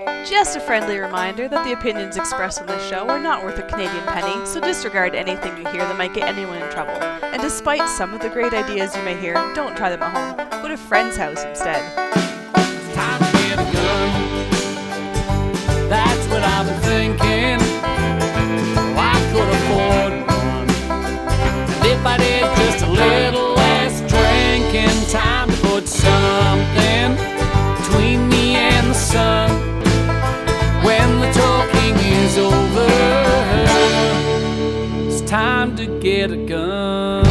Just a friendly reminder that the opinions expressed on this show are not worth a Canadian penny, so disregard anything you hear that might get anyone in trouble. And despite some of the great ideas you may hear, don't try them at home. Go to a friend's house instead. It's time to get a gun. That's what I've been thinking. Well, I could afford one. And if I did just a little less drinking, time to put something between me and the sun. When the talking is over, it's time to get a gun.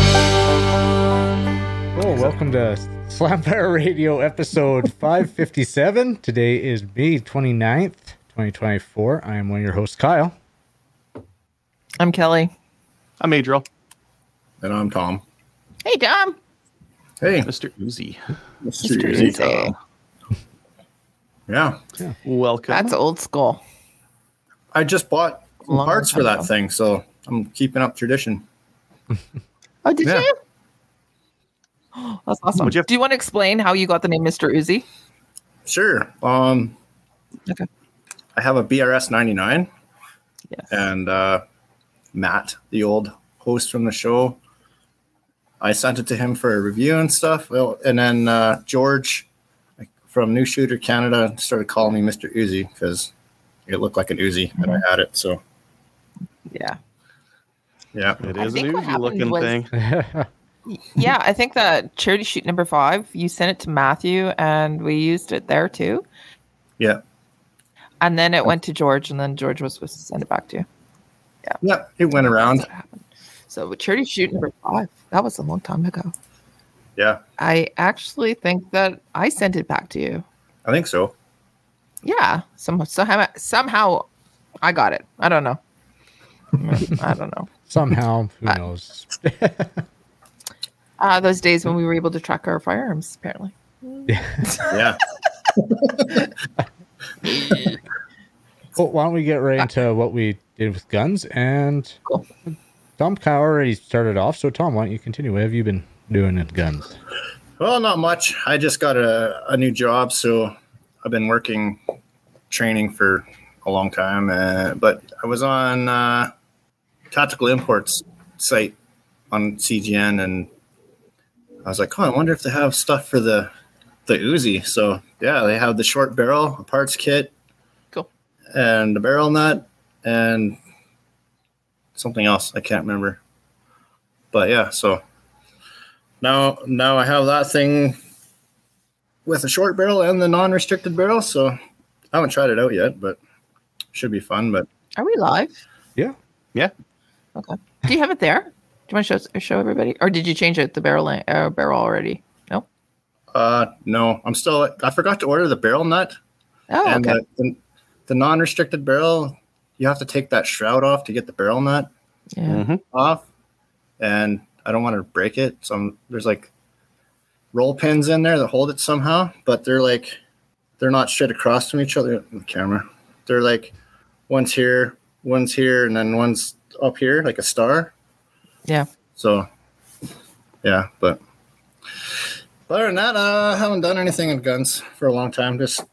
Oh, welcome to Slamfire Radio episode 557. Today is May 29th, 2024. I am one of your hosts, Kyle. I'm Kelly. I'm Adriel. And I'm Tom. Hey, Tom. Hey, Mr. Uzi. Mr. Uzi. Yeah. Welcome. That's old school. I just bought some Long parts for time that ago. thing, so I'm keeping up tradition. Oh, did Yeah. you? That's awesome. Would you have- Do you want to explain how you got the name Mr. Uzi? Sure. Okay. I have a BRS 99, Yes. and Matt, the old host from the show, I sent it to him for a review and stuff. Well, and then George from New Shooter Canada started calling me Mr. Uzi because it looked like an Uzi and I had it. So Yeah. yeah, It I is an think what Uzi looking happened thing. Yeah, I think that charity shoot number 5, you sent it to Matthew and we used it there too. yeah, And then it went to George and then George was supposed to send it back to you. yeah. It went around. That's what happened. So with charity shoot number 5, that was a long time ago. Yeah, I actually think that I sent it back to you. I think so. Yeah, somehow I got it. I don't know. I don't know. Somehow, who knows? Those days when we were able to track our firearms, apparently. Yeah. Well, why don't we get right into what we did with guns? And Cool. Tom Kyle already started off, so Tom, why don't you continue? What have you been doing with guns? Well, not much. I just got a new job, so I've been working training for a long time. But I was on Tactical Imports site on CGN, and I was like, oh, I wonder if they have stuff for the Uzi. So yeah, they have the short barrel, a parts kit, Cool. and the barrel nut, and something else I can't remember. But yeah, so now I have that thing with a short barrel and the non-restricted barrel. So I haven't tried it out yet, but should be fun. But Are we live? Yeah. Yeah. Okay. Do you have it there? Do you want to show everybody, or did you change it the barrel already? No. no, I forgot to order the barrel nut. Oh, And okay. the non-restricted barrel, you have to take that shroud off to get the barrel nut Yeah. off, and I don't want to break it. So there's like roll pins in there that hold it somehow, but they're not straight across from each other. The camera, they're like one's here, and then one's up here like a star. Yeah. So yeah, but other than that, I haven't done anything in guns for a long time. Just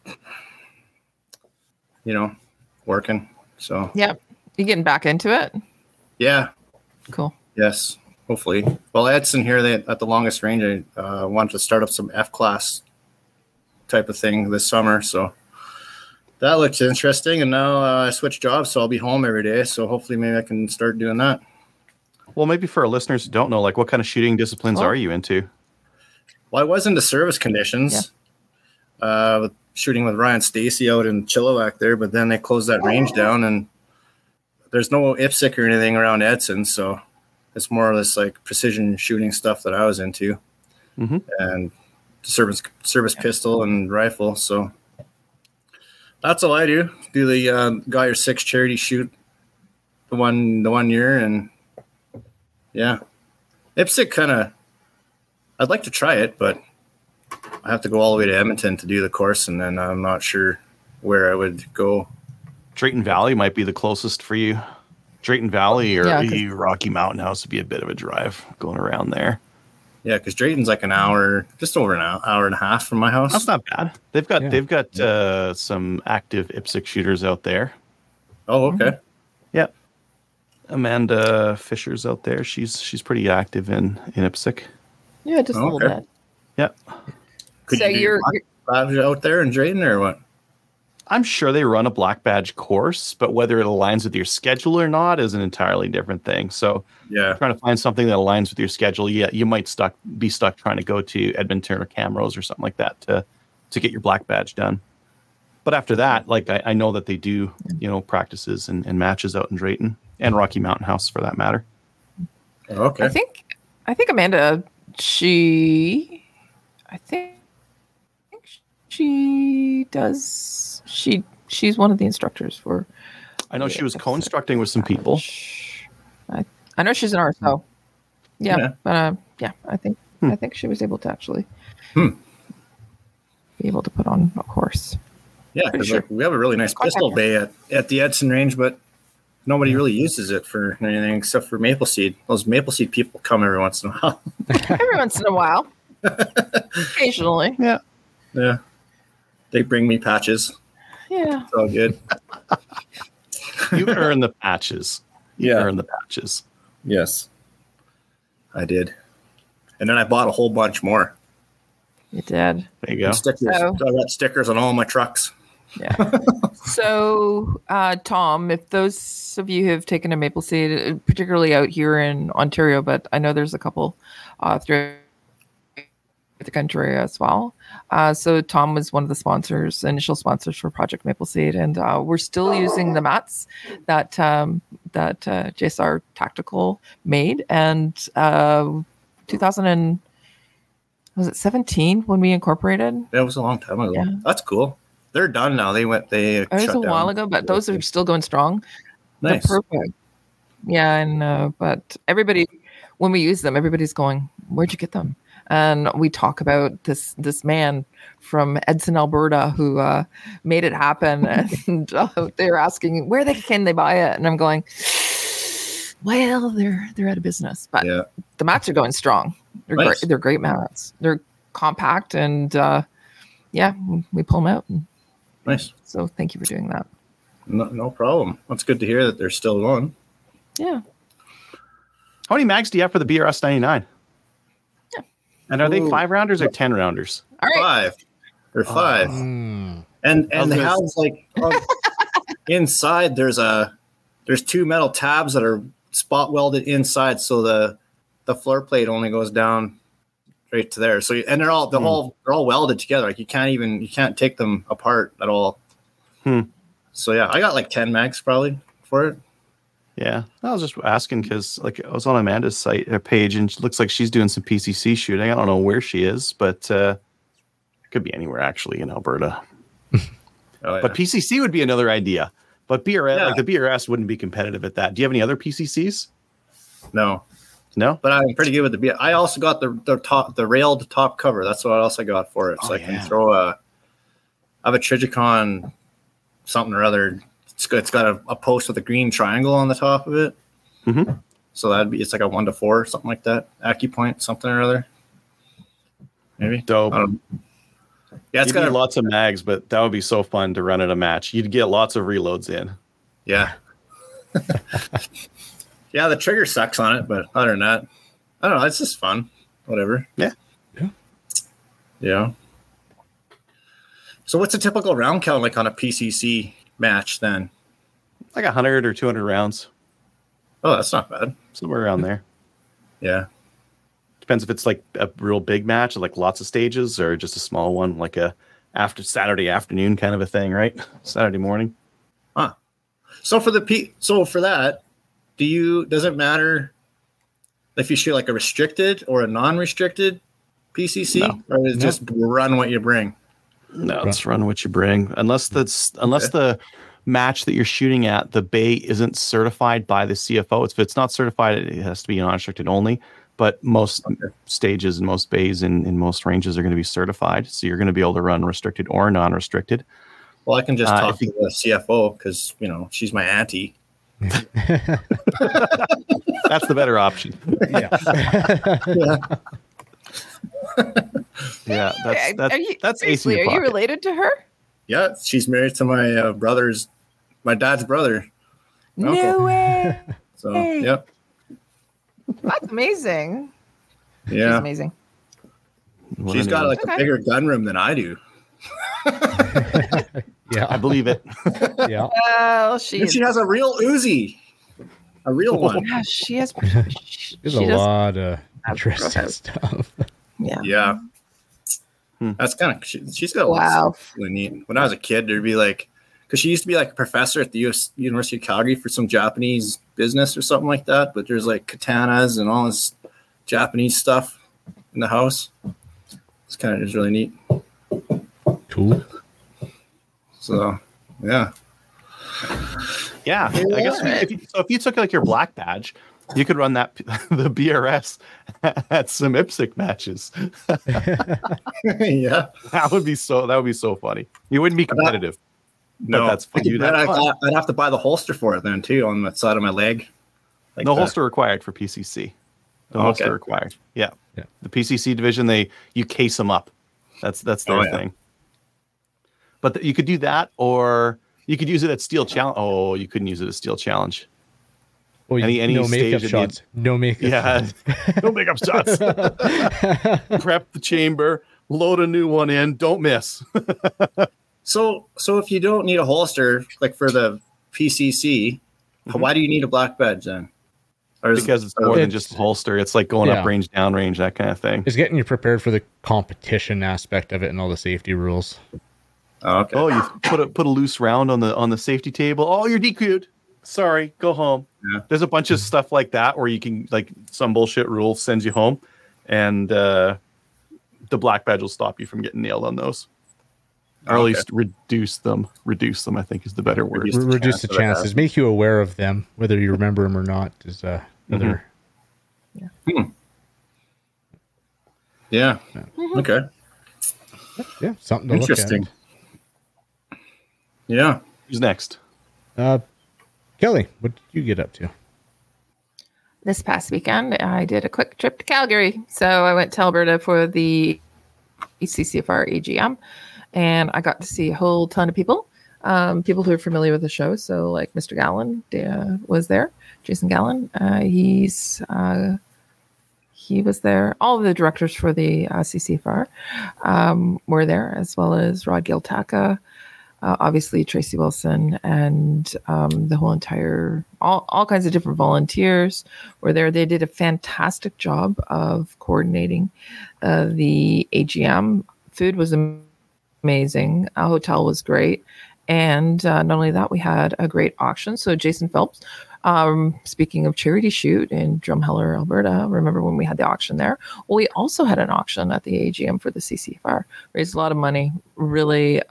working. So Yeah. You getting back into it? yeah. Cool. Yes, hopefully. Well, Edson here, at the longest range, I wanted to start up some F-class type of thing this summer. So that looks interesting. And now I switched jobs, so I'll be home every day. So hopefully maybe I can start doing that. Well, maybe for our listeners who don't know, like what kind of shooting disciplines Oh. are you into? Well, I was into service conditions, shooting with Ryan Stacy out in Chilliwack there, but then they closed that range down and there's no IPSC or anything around Edson. So it's more or less like precision shooting stuff that I was into. Mhm. And service pistol and rifle. So that's all I do. Do the Got Your Six charity shoot the one year, and yeah, IPSC I'd like to try it, but I have to go all the way to Edmonton to do the course, and then I'm not sure where I would go. Drayton Valley might be the closest for you. Drayton Valley or Yeah, 'cause- Rocky Mountain House would be a bit of a drive going around there. Yeah, because Drayton's like an hour, just over an hour and a half from my house. That's not bad. They've got some active IPSC shooters out there. Oh, okay. Yeah. Amanda Fisher's out there. She's pretty active in IPSC. Yeah, just a little Okay. bit. Yeah. Could So you do you're badge out there in Drayton or what? I'm sure they run a black badge course, but whether it aligns with your schedule or not is an entirely different thing. So Yeah. trying to find something that aligns with your schedule, yeah, you might be stuck trying to go to Edmonton or Camrose or something like that to get your black badge done. But after that, like I know that they do, practices and matches out in Drayton and Rocky Mountain House for that matter. Okay. I think Amanda, she does. She's one of the instructors for. I know she was Yeah, co-instructing with some people. I know she's an RSO. Yeah, Yeah. but I think she was able to actually be able to put on a course. Yeah, Pretty because sure. we have a really nice Contact pistol her. bay at the Edson range, but nobody really uses it for anything except for Maple Seed. Those Maple Seed people come every once in a while. Every once in a while, occasionally. Yeah. Yeah. They bring me patches. Yeah. It's all good. You earn the patches. You Yeah. earn the patches. Yes. I did. And then I bought a whole bunch more. You did. There you go. Stickers. Oh. I got stickers on all my trucks. Yeah. So, Tom, if those of you who have taken a Maple Seed, particularly out here in Ontario, but I know there's a couple throughout the country as well. So Tom was one of the initial sponsors for Project Maple Seed, and we're still using the mats that JSR Tactical made, and 2017 when we incorporated? That was a long time ago. Yeah. That's cool. They're done now. They It was shut a while down. ago, but those are still going strong. Nice. They're perfect. Yeah, I know. But everybody, when we use them, everybody's going, "Where'd you get them?" And we talk about this man from Edson, Alberta, who made it happen, and they're asking where can they buy it, and I'm going, "Well, they're out of business." But Yeah. the mats are going strong. They're Nice. great. They're great mats. They're compact, and we pull them out. Nice. So thank you for doing that. No problem. That's good to hear that they're still going. Yeah. How many mags do you have for the BRS 99? Yeah. And are they Ooh. 5-rounders or 10-rounders? All right. 5 or 5. Mm. And I was they gonna have like inside there's 2 metal tabs that are spot welded inside, so the floor plate only goes down right to there. So and they're all welded together. Like you can't take them apart at all. So yeah, I got like 10 mags probably for it. Yeah. I was just asking because like I was on Amanda's site or page and it looks like she's doing some PCC shooting. I don't know where she is, but it could be anywhere actually in Alberta. Oh, yeah. But PCC would be another idea. But BRS, Yeah. like the BRS wouldn't be competitive at that. Do you have any other PCCs? No, No? but I'm pretty good with the B. I also got the railed top cover. That's what else I got for it. So Oh, I can yeah. throw I have a Trigicon something or other. It's got a post with a green triangle on the top of it. Mhm. So it's like a 1-4, something like that. AccuPoint, something or other. Maybe. Dope. I don't know. Yeah, it's You'd got need lots of mags, but that would be so fun to run at a match. You'd get lots of reloads in. yeah. Yeah, the trigger sucks on it, but other than that, I don't know. It's just fun. Whatever. Yeah. Yeah. So what's a typical round count like on a PCC match then? Like 100 or 200 rounds, Oh, that's not bad. somewhere around there. Yeah. Depends if it's like a real big match, like lots of stages, or just a small one, like a after Saturday afternoon kind of a thing, right? Saturday morning. So for that, does it matter if you shoot like a restricted or a non-restricted PCC, No. or is it just run what you bring? No, it's run what you bring. Unless the match that you're shooting at, the bay isn't certified by the CFO. If it's not certified, it has to be non-restricted only. But most stages and most bays in most ranges are going to be certified. So you're going to be able to run restricted or non-restricted. Well, I can just talk if to the CFO because she's my auntie. That's the better option. Yeah. Yeah, that's ace in seriously, your are you pocket. related to her? Yeah, she's married to my dad's brother. No Uncle. way. So yeah, That's amazing. She's yeah. amazing. What She's an got idiot. like a bigger gun room than I do. I Yeah. believe it. Yeah. Well, she And she has a real Uzi, a real one. yeah, she has. There's She a does. lot of have interesting profiles. stuff. Yeah. Yeah, that's kind of. She's got a lot of Wow. stuff really neat. When I was a kid, there'd be like, because she used to be like a professor at the University of Calgary for some Japanese business or something like that. But there's like katanas and all this Japanese stuff in the house. It's really neat. Cool. So yeah, Yeah, I guess if you took like your black badge, you could run that the BRS at some IPSC matches. yeah. That would be so funny. You wouldn't be competitive, but that's fun. You'd have fun. I'd have to buy the holster for it then too on the side of my leg. Like No that. holster required for PCC. No Okay. holster required. Yeah. Yeah. The PCC division, you case them up. That's their thing. But you could do that, or you could use it at Steel Challenge. Oh, you couldn't use it at Steel Challenge. Oh, Any no stage makeup that shots. No makeup Yeah, shots. no makeup shots. Prep the chamber, load a new one in. Don't miss. So if you don't need a holster like for the PCC, why do you need a black badge then? Or Because it's more than just a holster. It's like going up Yeah. range, down range, that kind of thing. It's getting you prepared for the competition aspect of it and all the safety rules. Oh, okay. Oh, you put a loose round on the safety table. Oh, you're DQ'd. Sorry, go home. Yeah. There's a bunch of stuff like that where you can, like, some bullshit rule sends you home, and the black badge will stop you from getting nailed on those, or at least reduce them. Reduce them, I think, is the better word. Reduce the chance of it chances. Make you aware of them, whether you remember them or not. Is another. Yeah. Okay. Yeah, something to Interesting. look Yeah. Who's next? at. Kelly, what did you get up to? This past weekend, I did a quick trip to Calgary. So I went to Alberta for the CCFR AGM, and I got to see a whole ton of people, people who are familiar with the show. So like Mr. Gallen was there, Jason Gallen. He was there. All of the directors for the CCFR were there, as well as Rod Giltaka, obviously Tracy Wilson, and the whole entire, all kinds of different volunteers were there. They did a fantastic job of coordinating the AGM. Food was amazing. Our hotel was great. And not only that, we had a great auction. So Jason Phelps, speaking of charity shoot in Drumheller, Alberta, remember when we had the auction there? Well, we also had an auction at the AGM for the CCFR. Raised a lot of money. Really,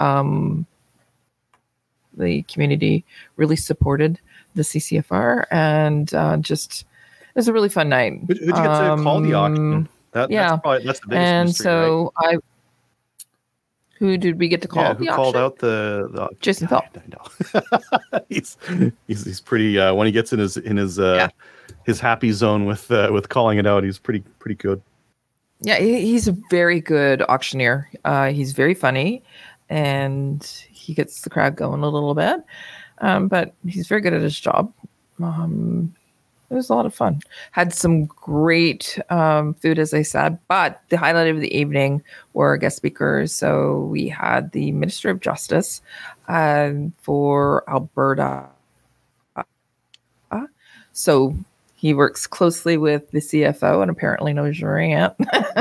the community really supported the CCFR, and just it was a really fun night. Who'd you get to call the auction? That's the biggest And mystery, so right? who did we get to call? Who the called auction? out the Jason Phelps. I know. he's pretty when he gets in his happy zone with calling it out. He's pretty good. Yeah, he's a very good auctioneer. He's very funny, and he gets the crowd going a little bit. But he's very good at his job. It was a lot of fun. Had some great food, as I said, but the highlight of the evening were guest speakers. So we had the Minister of Justice for Alberta. So he works closely with the CFO and apparently knows your aunt.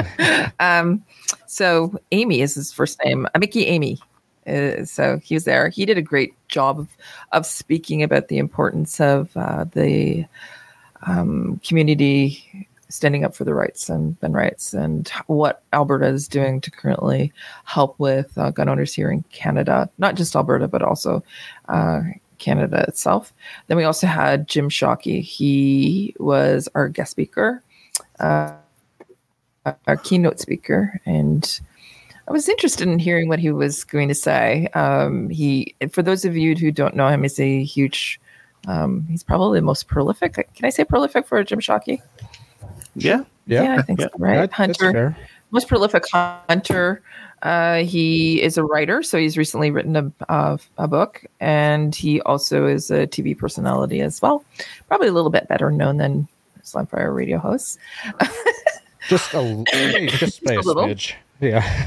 So Amy is his first name. Mickey Amy. So he was there. He did a great job of speaking about the importance of the community standing up for the rights and gun rights, and what Alberta is doing to currently help with gun owners here in Canada, not just Alberta, but also Canada itself. Then we also had Jim Shockey. He was our guest speaker, our keynote speaker, and I was interested in hearing what he was going to say. For those of you who don't know him, is a huge, he's probably the most prolific. Can I say prolific for Jim Shockey? Yeah. Yeah, I think so, right? That's Hunter, fair. most prolific hunter. He is a writer, so he's recently written a book, and he also is a TV personality as well. Probably a little bit better known than Slamfire radio hosts. Just just by a little. smidge. Yeah.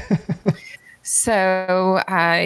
So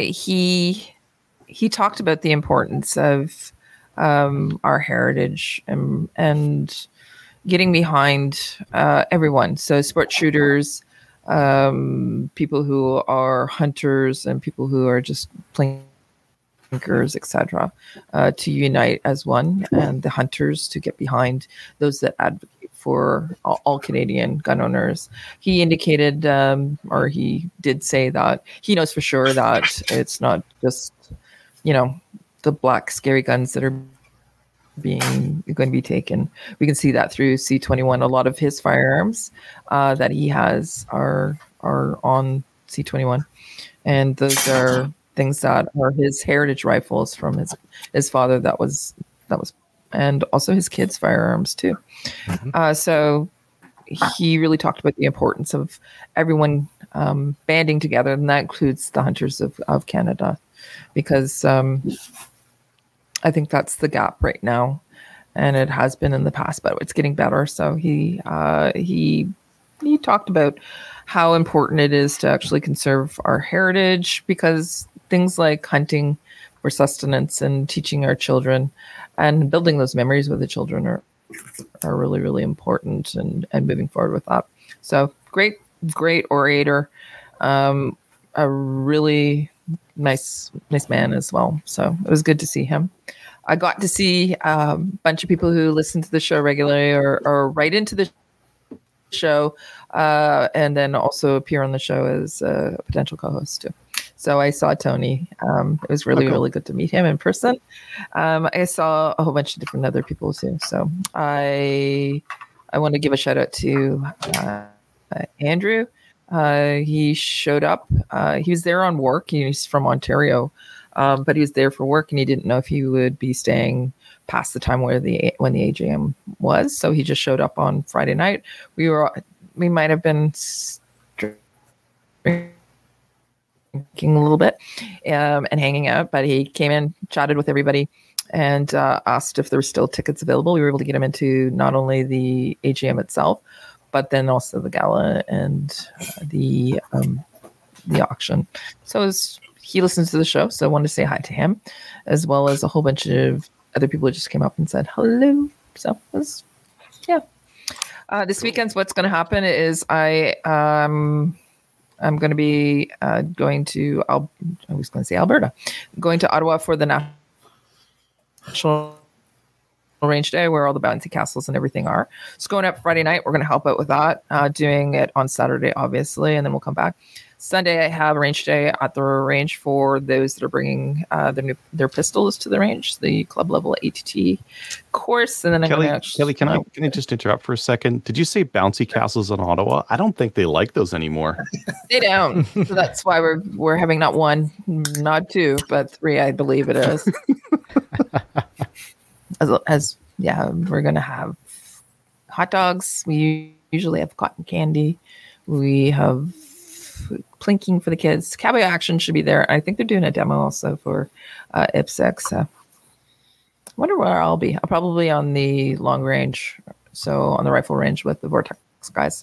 he talked about the importance of our heritage and getting behind everyone. So sports shooters, people who are hunters, and people who are just plinkers, etc., to unite as one, and the hunters to get behind those that advocate for all Canadian gun owners. He indicated, or he did say that he knows for sure that it's not just, the black scary guns that are going to be taken. We can see that through C21. A lot of his firearms that he has are on C21, and those are things that are his heritage rifles from his father. That was, and also his kids' firearms too. So he really talked about the importance of everyone banding together, and that includes the hunters of Canada, because I think that's the gap right now, and it has been in the past, but it's getting better. So he talked about how important it is to actually conserve our heritage, because things like hunting for sustenance and teaching our children and building those memories with the children are really, really important, and moving forward with that. So great orator, a really nice man as well. So it was good to see him. I got to see a bunch of people who listen to the show regularly or write into the show, and then also appear on the show as a potential co-host too. So I saw Tony. It was really, really good to meet him in person. I saw a whole bunch of different other people too. So I want to give a shout out to Andrew. He showed up. He was there on work. He's from Ontario, but he was there for work, and he didn't know if he would be staying past the time when the AGM was. So he just showed up on Friday night. We might have been drinking a little bit and hanging out, but he came in, chatted with everybody, and asked if there were still tickets available. We were able to get him into not only the AGM itself, but then also the gala and the auction. So he listens to the show, so I wanted to say hi to him, as well as a whole bunch of other people who just came up and said hello. So it was, yeah. This weekend, what's going to happen is I'm going to be going to Alberta, going to Ottawa for the National Range Day, where all the bouncy castles and everything are. It's going up Friday night. We're going to help out with that, doing it on Saturday, obviously, and then we'll come back. Sunday, I have a range day at the range for those that are bringing their pistols to the range, the club level ATT course. And then Kelly, can I just interrupt for a second? Did you say bouncy castles in Ottawa? I don't think they like those anymore. They don't. So that's why we're having not one, not two, but three, I believe it is. We're going to have hot dogs. We usually have cotton candy. We have plinking for the kids. Cowboy Action should be there. I think they're doing a demo also for IPSC. I wonder where I'll be. I'll probably on the long range, so on the rifle range with the Vortex guys.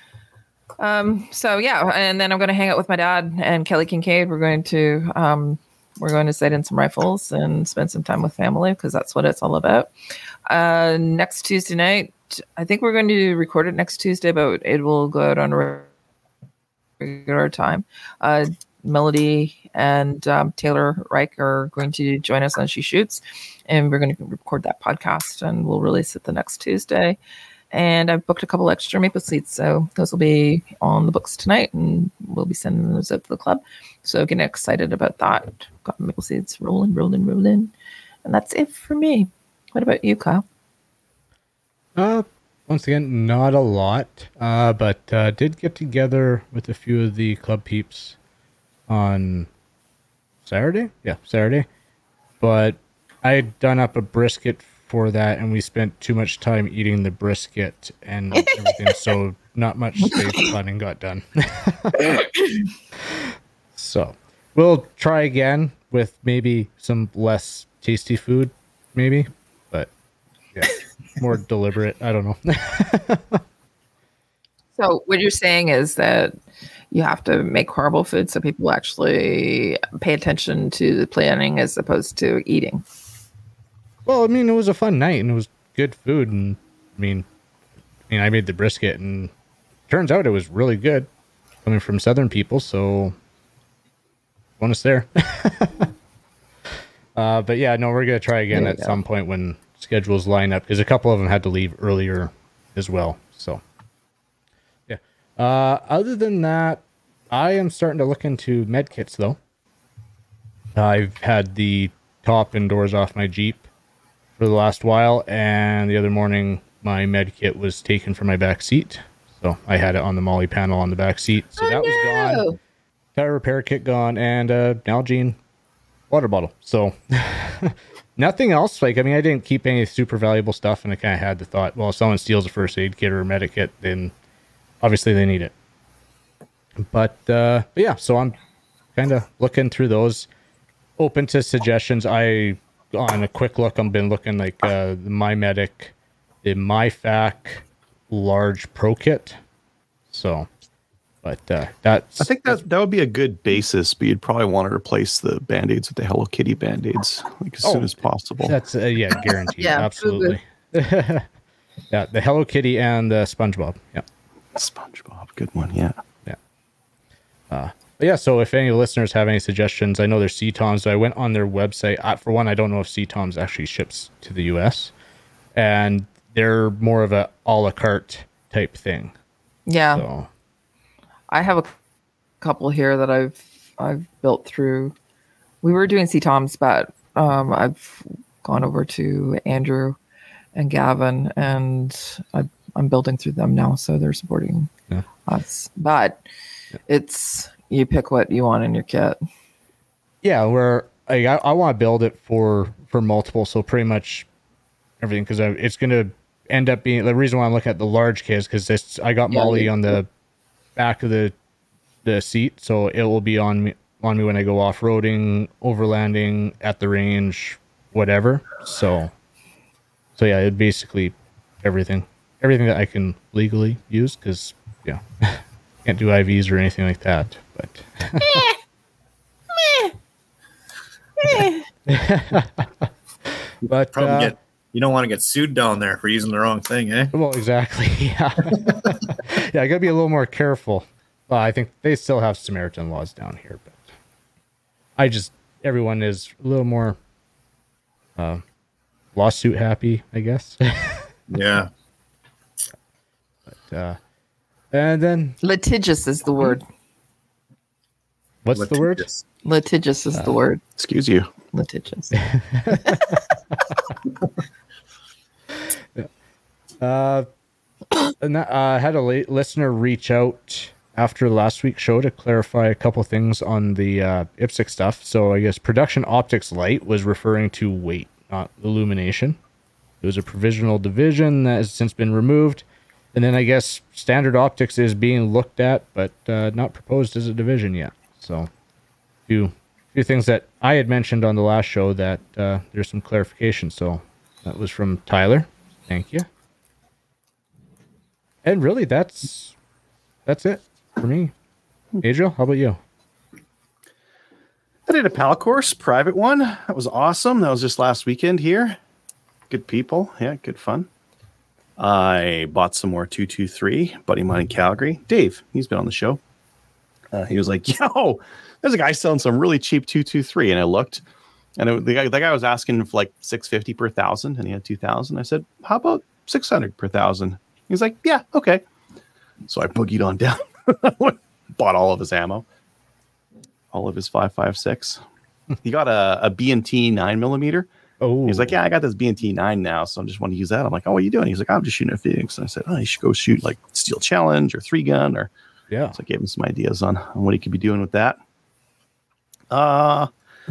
So yeah, and then I'm going to hang out with my dad and Kelly Kincaid. We're going to sight in some rifles and spend some time with family, because that's what it's all about. Next Tuesday night, I think we're going to record it next Tuesday, but it will go out on regular time. Melody and Taylor Reich are going to join us on She Shoots, and we're going to record that podcast, and we'll release it the next Tuesday. And I've booked a couple extra maple seats, so those will be on the books tonight, and we'll be sending those out to the club. So getting excited about that. Got maple seats rolling. And that's it for me. What about you, Kyle? Once again, not a lot, but did get together with a few of the club peeps on Saturday. Yeah, Saturday. But I had done up a brisket for that, and we spent too much time eating the brisket and everything, so not much safe planning got done. So we'll try again with maybe some less tasty food, maybe, but yeah, more deliberate. I don't know. So what you're saying is that you have to make horrible food so people actually pay attention to the planning as opposed to eating. Well, I mean, it was a fun night and it was good food, and I made the brisket, and turns out it was really good coming from Southern people, so bonus there. But yeah, no, we're gonna try again at some point when schedules line up, because a couple of them had to leave earlier as well. So yeah. Other than that, I am starting to look into med kits though. I've had the top and doors off my Jeep for the last while, and the other morning my med kit was taken from my back seat, so I had it on the Molly panel on the back seat, so that was gone. Tire repair kit gone, and Nalgene water bottle. So nothing else. Like, I mean, I didn't keep any super valuable stuff, and I kind of had the thought, well, if someone steals a first aid kit or a medic kit, then obviously they need it. But yeah, so I'm kind of looking through those, open to suggestions. On a quick look, I've been looking like the MyMedic, the MyFac large pro kit. So, but that's, I think that would be a good basis, but you'd probably want to replace the Band-Aids with the Hello Kitty Band-Aids like as soon as possible. That's yeah, guaranteed. Yeah, absolutely. Yeah, the Hello Kitty and the SpongeBob. Yeah, SpongeBob, good one. Yeah. But yeah, so if any listeners have any suggestions, I know there's CTOMs. So I went on their website. For one, I don't know if CTOMs actually ships to the US, and they're more of a a la carte type thing. Yeah. So I have a couple here that I've built through. We were doing CTOMs, but I've gone over to Andrew and Gavin, and I'm building through them now, so they're supporting us. But it's, you pick what you want in your kit. yeah, where I want to build it for multiple, so pretty much everything, because it's going to end up being the reason why I'm looking at the large kit is because I got Molly on the back of the seat, so it will be on me when I go off-roading, overlanding, at the range, whatever. So yeah, it basically everything that I can legally use, because yeah, can't do IVs or anything like that. But but Probably you don't want to get sued down there for using the wrong thing, eh? well, exactly. Yeah, yeah, I gotta be a little more careful. Well, I think they still have Samaritan laws down here, but everyone is a little more lawsuit happy, I guess. Yeah. But and then Litigious is the word. what's the word? Litigious is the word. Excuse you. Litigious. And I had a listener reach out after last week's show to clarify a couple things on the IPSC stuff. So I guess production optics light was referring to weight, not illumination. It was a provisional division that has since been removed. And then I guess standard optics is being looked at, but not proposed as a division yet. So a few things that I had mentioned on the last show that there's some clarification. So that was from Tyler. Thank you. And really, that's it for me. Adriel, how about you? I did a PAL course, private one. That was awesome. That was just last weekend here. Good people. Yeah, good fun. I bought some more 223, buddy of mine in Calgary. Dave, he's been on the show. He was like, yo, there's a guy selling some really cheap 223. And I looked, and the guy was asking for like $650 per 1,000, and he had 2,000. I said, how about $600 per 1,000? He's like, yeah, okay. So I boogied on down. Bought all of his ammo. All of his 5.56. He got a B&T 9mm. Oh, he's like, yeah, I got this B&T 9 now, so I just want to use that. I'm like, oh, what are you doing? He's like, I'm just shooting at Phoenix. And I said, oh, you should go shoot like Steel Challenge or 3-gun, or yeah. So I gave him some ideas on what he could be doing with that.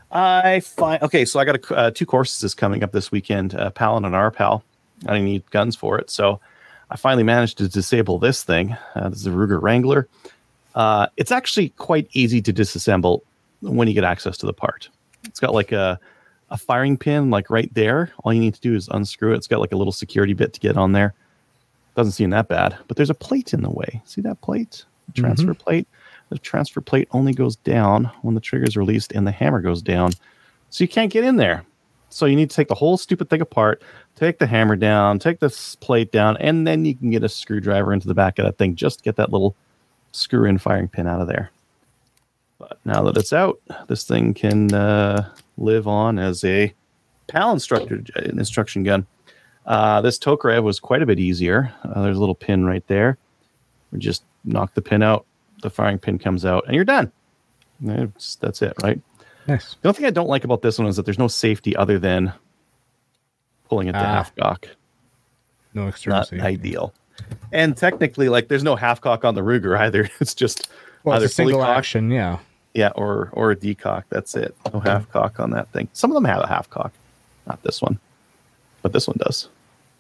Okay, so I got 2 courses coming up this weekend, PAL and an RPAL. I didn't need guns for it, so I finally managed to disable this thing. This is a Ruger Wrangler. It's actually quite easy to disassemble when you get access to the part. It's got like a firing pin like right there. All you need to do is unscrew it. It's got like a little security bit to get on there. Doesn't seem that bad, but there's a plate in the way. See that plate? Transfer plate. The transfer plate only goes down when the trigger is released and the hammer goes down. So you can't get in there. So you need to take the whole stupid thing apart, take the hammer down, take this plate down, and then you can get a screwdriver into the back of that thing just to get that little screw-in firing pin out of there. But now that it's out, this thing can live on as a PAL instruction gun. This Tokarev was quite a bit easier. There's a little pin right there. We just knock the pin out, the firing pin comes out, and you're done. That's it, right? Nice. The only thing I don't like about this one is that there's no safety other than pulling it to half cock. No external Not safety. ideal. And technically, like, there's no half cock on the Ruger either. It's just either it's a single fully cocked, action, yeah. yeah, or a decock. That's it. No half cock on that thing. Some of them have a half cock, not this one, but this one does.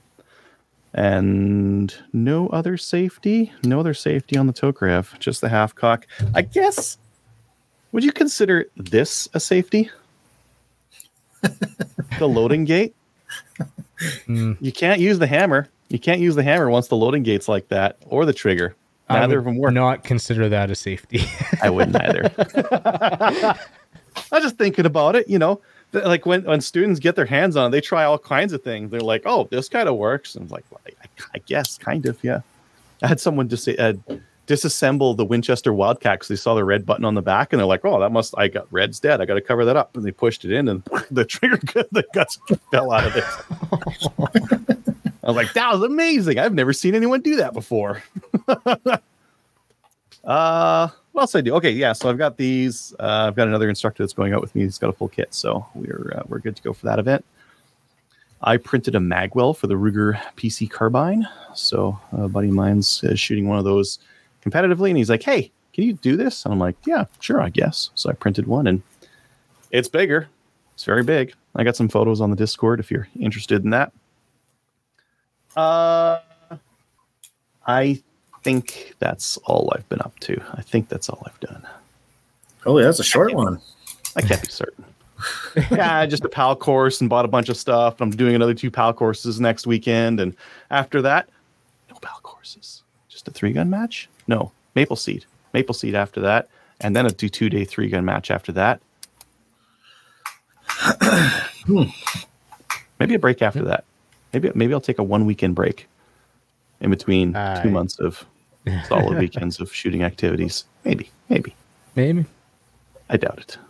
And no other safety on the Tokarev, just the half cock. I guess, would you consider this a safety? The loading gate? You can't use the hammer. You can't use the hammer once the loading gate's like that, or the trigger. Neither of them work. Not consider that a safety. I wouldn't either. I'm just thinking about it, like when students get their hands on it, they try all kinds of things. They're like, oh, this kind of works. And I'm like, well, I guess kind of, yeah. I had someone disassemble the Winchester Wildcat because they saw the red button on the back and they're like, oh, I got red's dead. I got to cover that up. And they pushed it in and the trigger, the guts fell out of it. I was like, that was amazing. I've never seen anyone do that before. What else I do? Okay, yeah. So I've got these. I've got another instructor that's going out with me. He's got a full kit, so we're good to go for that event. I printed a magwell for the Ruger PC carbine. So a buddy of mine's shooting one of those competitively, and he's like, "Hey, can you do this?" And I'm like, "Yeah, sure, I guess." So I printed one, and it's bigger. It's very big. I got some photos on the Discord if you're interested in that. I think that's all I've been up to. I think that's all I've done. Oh, that's a short one. I can't be certain. Yeah, just a PAL course and bought a bunch of stuff. I'm doing another 2 PAL courses next weekend. And after that, no PAL courses. Just a 3-gun match? No, Maple Seed. Maple Seed after that. And then a 2-day 3-gun match after that. Maybe a break after that. Maybe I'll take a 1-weekend break in between 2 months of solid weekends of shooting activities. Maybe. I doubt it.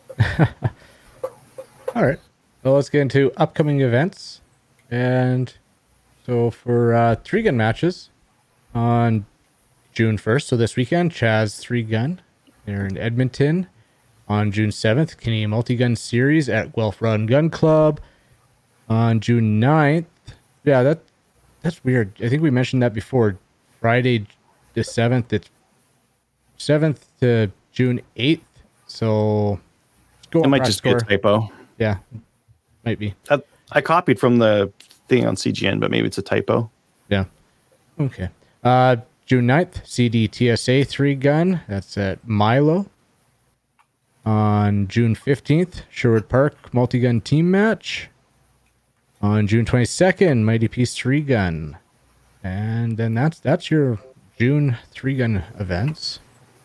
All right. Well, let's get into upcoming events. And so for 3-gun matches on June 1st, so this weekend, Chaz 3-gun there in Edmonton. On June 7th, Canadian Multi-Gun Series at Guelph Run Gun Club. On June 9th, yeah, that's weird. I think we mentioned that before. Friday the 7th, it's 7th to June 8th. So it might just be a typo. Yeah, might be. I copied from the thing on CGN, but maybe it's a typo. Yeah. Okay. June 9th, CDTSA 3-gun. That's at Milo. On June 15th, Sherwood Park multi-gun team match. On June 22nd, Mighty Peace 3-gun. And then that's your June 3-gun events.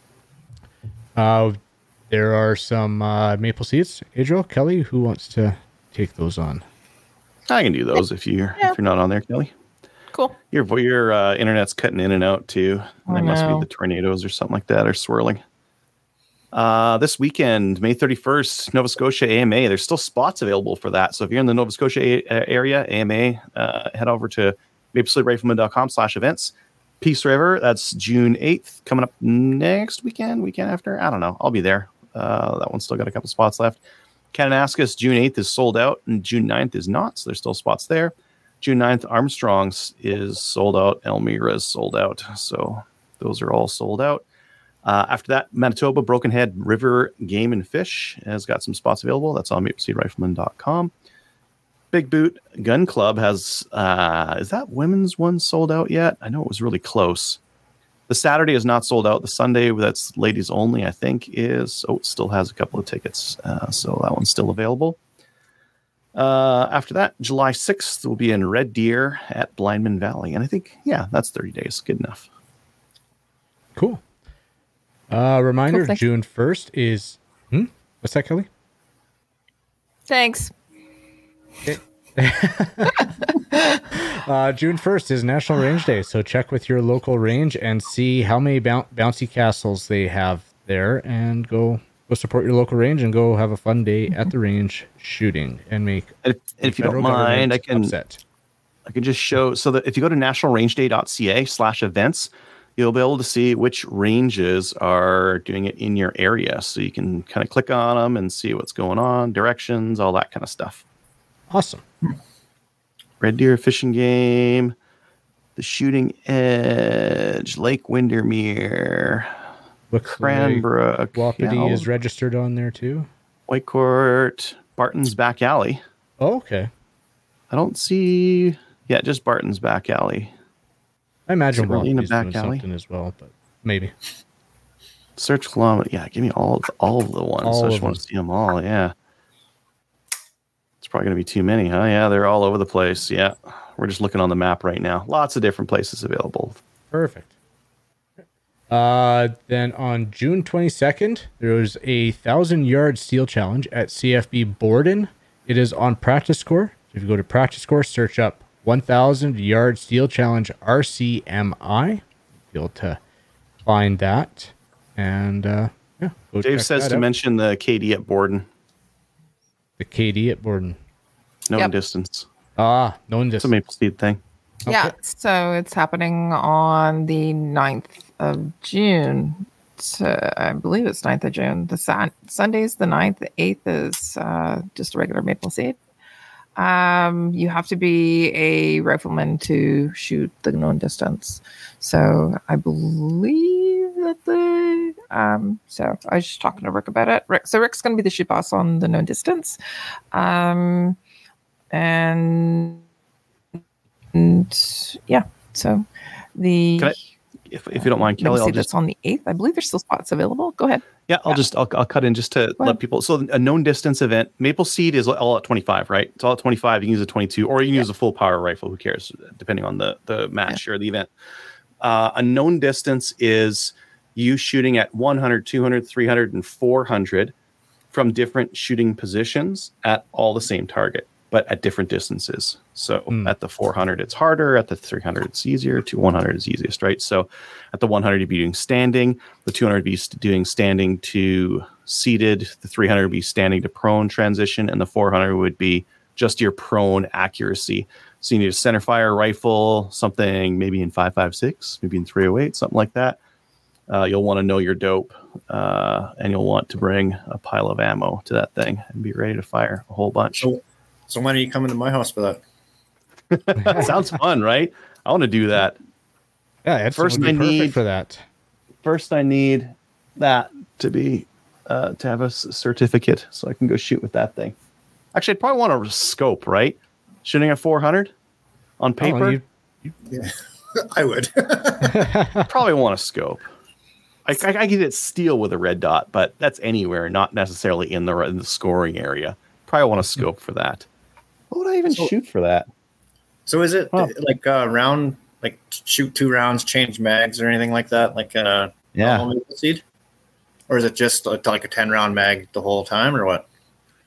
There are some Maple Seeds. Adriel, Kelly, who wants to take those on? I can do those if you're not on there, Kelly. Cool. Your internet's cutting in and out too. That must be the tornadoes or something like that are swirling. This weekend, May 31st, Nova Scotia AMA. There's still spots available for that. So if you're in the Nova Scotia area, AMA, head over to MapleSlateRifleman.com/events. Peace River, that's June 8th, coming up next weekend after. I don't know. I'll be there. That one's still got a couple spots left. Kananaskis, June 8th is sold out, and June 9th is not. So there's still spots there. June 9th, Armstrong's is sold out. Elmira is sold out. So those are all sold out. After that, Manitoba Broken Head River Game and Fish has got some spots available. That's on MapleSeedRifleman.com. Big Boot Gun Club has, is that women's one sold out yet? I know it was really close. The Saturday is not sold out. The Sunday, that's ladies only, I think, is, it still has a couple of tickets. So that one's still available. After that, July 6th will be in Red Deer at Blindman Valley. And I think, yeah, that's 30 days. Good enough. Cool. Reminder, Cool, June 1st is... What's that, Kelly? Thanks. Okay. June 1st is National Range Day, so check with your local range and see how many bouncy castles they have there, and go support your local range and go have a fun day at the range shooting and make. And if you don't mind, I can just show, so that if you go to nationalrangeday.ca/events, you'll be able to see which ranges are doing it in your area. So you can kind of click on them and see what's going on, directions, all that kind of stuff. Awesome. Red Deer Fishing Game, the Shooting Edge, Lake Windermere, Cranbrook. Like Wapiti is registered on there too. Whitecourt, Barton's Back Alley. Oh, okay. I don't see... Yeah, just Barton's Back Alley. I imagine Wapiti's doing Back Alley something as well, but maybe. Search kilometer. Yeah, give me all of the ones. I just want to see them all. Yeah. It's probably going to be too many, huh? Yeah, they're all over the place. Yeah. We're just looking on the map right now. Lots of different places available. Perfect. Then on June 22nd, there was a 1,000-yard steel challenge at CFB Borden. It is on Practice Score. If you go to Practice Score, search up 1,000-yard steel challenge RCMI. You'll be able to find that. And yeah, go Dave says to mention the KD at Borden. The KD at Borden. Known distance. Known distance. It's a Maple Seed thing. Okay. Yeah, so it's happening on the 9th of June. I believe it's 9th of June. The Sunday's the 9th. The 8th is just a regular Maple Seed. You have to be a rifleman to shoot the known distance. So I believe that so I was just talking to Rick about it. Rick's going to be the shoot boss on the known distance. And yeah, so if you don't mind, Kelly, I'll just... That's on the 8th. I believe there's still spots available. Go ahead. Yeah, I'll cut in just to let people. So a known distance event, Maple Seed is all at 25, right? It's all at 25. You can use a 22, or you can use a full power rifle. Who cares? Depending on the match or the event. A known distance is you shooting at 100, 200, 300, and 400 from different shooting positions at all the same target, but at different distances. So at the 400, it's harder. At the 300, it's easier. To 100 is easiest, right? So at the 100, you'd be doing standing. The 200 would be doing standing to seated. The 300 would be standing to prone transition. And the 400 would be just your prone accuracy. So you need a center fire rifle, something maybe in 5.56, maybe in 308, something like that. You'll want to know your dope, and you'll want to bring a pile of ammo to that thing and be ready to fire a whole bunch. So when are you coming to my house for that? Sounds fun, right? I want to do that. Yeah, First I need for that. First, I need that to be to have a certificate so I can go shoot with that thing. Actually, I'd probably want a scope, right? Shooting at 400 on paper. Yeah, I would. Probably want a scope. I get it steel with a red dot, but that's anywhere, not necessarily in the scoring area. Probably want a scope for that. What would I even shoot for that? So is it like a round, like shoot 2 rounds, change mags or anything like that? Like normal Maple Seed? Or is it just like a 10-round mag the whole time or what?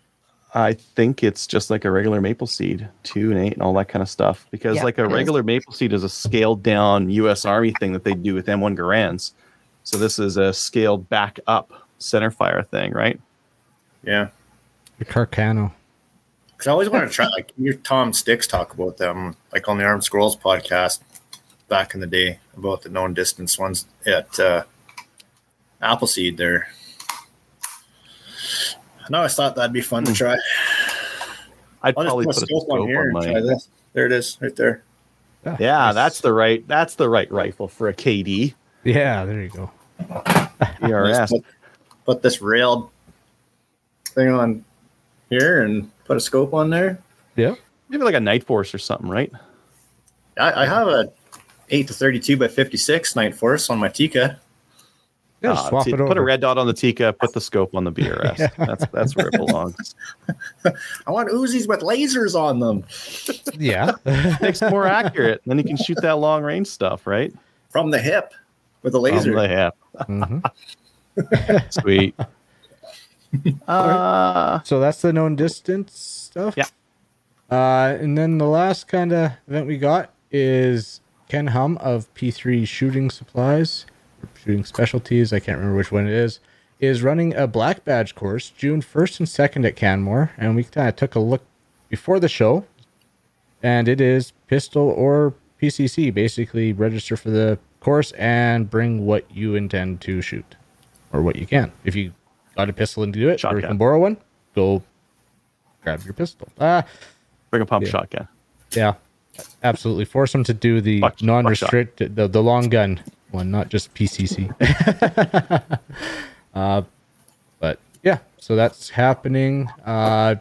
I think it's just like a regular Maple Seed, 2 and 8 and all that kind of stuff. Because like a regular Maple Seed is a scaled down U.S. Army thing that they do with M1 Garands. So this is a scaled back up center fire thing, right? Yeah. The Carcano. Because I always want to try, like, hear Tom Sticks talk about them, like on the Armed Squirrels podcast back in the day, about the known distance ones at Appleseed there. I always thought that'd be fun to try. I'd probably put a scope on here and try this. There it is, right there. Yeah, that's the right rifle for a KD. Yeah, there you go. ERS. Put this rail thing on here and put a scope on there. Yeah. Maybe like a Night Force or something, right? I have a 8-32 by 56 Night Force on my Tika. Yeah, swap it over. Put a red dot on the Tika, put the scope on the BRS. That's where it belongs. I want Uzis with lasers on them. Yeah. Makes it more accurate. Then you can shoot that long range stuff, right? From the hip with a laser. From the hip. Mhm. Sweet. So that's the known distance stuff. Yeah. And then the last kind of event we got is Ken Hum of P3 Shooting Supplies, or Shooting Specialties, I can't remember which one it is running a black badge course June 1st and 2nd at Canmore. And we kind of took a look before the show, and it is pistol or PCC. Basically, register for the course and bring what you intend to shoot, or what you can. If you got a pistol and do it, or you can borrow one, go grab your pistol. Bring a pump shotgun. Yeah, absolutely. Force them to do the non-restricted, the long gun one, not just PCC. But yeah, so that's happening. Where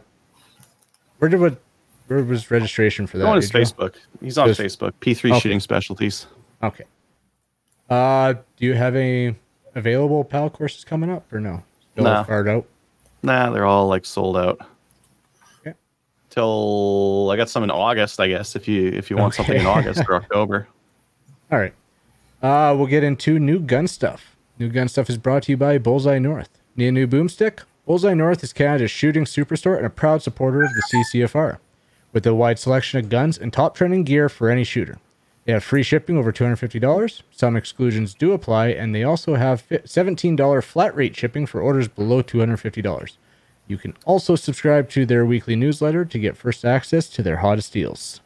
was registration for that? Go on his Facebook. He's on Facebook. P3 Shooting Specialties. Okay. Do you have any available PAL courses coming up or no? Still far out? Nah, they're all like sold out. Okay. Till I got some in August, I guess, if you want something in August or October. All right. We'll get into new gun stuff. New gun stuff is brought to you by Bullseye North. Need a new boomstick? Bullseye North is Canada's shooting superstore and a proud supporter of the CCFR. With a wide selection of guns and top trending gear for any shooter. They have free shipping over $250. Some exclusions do apply, and they also have $17 flat rate shipping for orders below $250. You can also subscribe to their weekly newsletter to get first access to their hottest deals.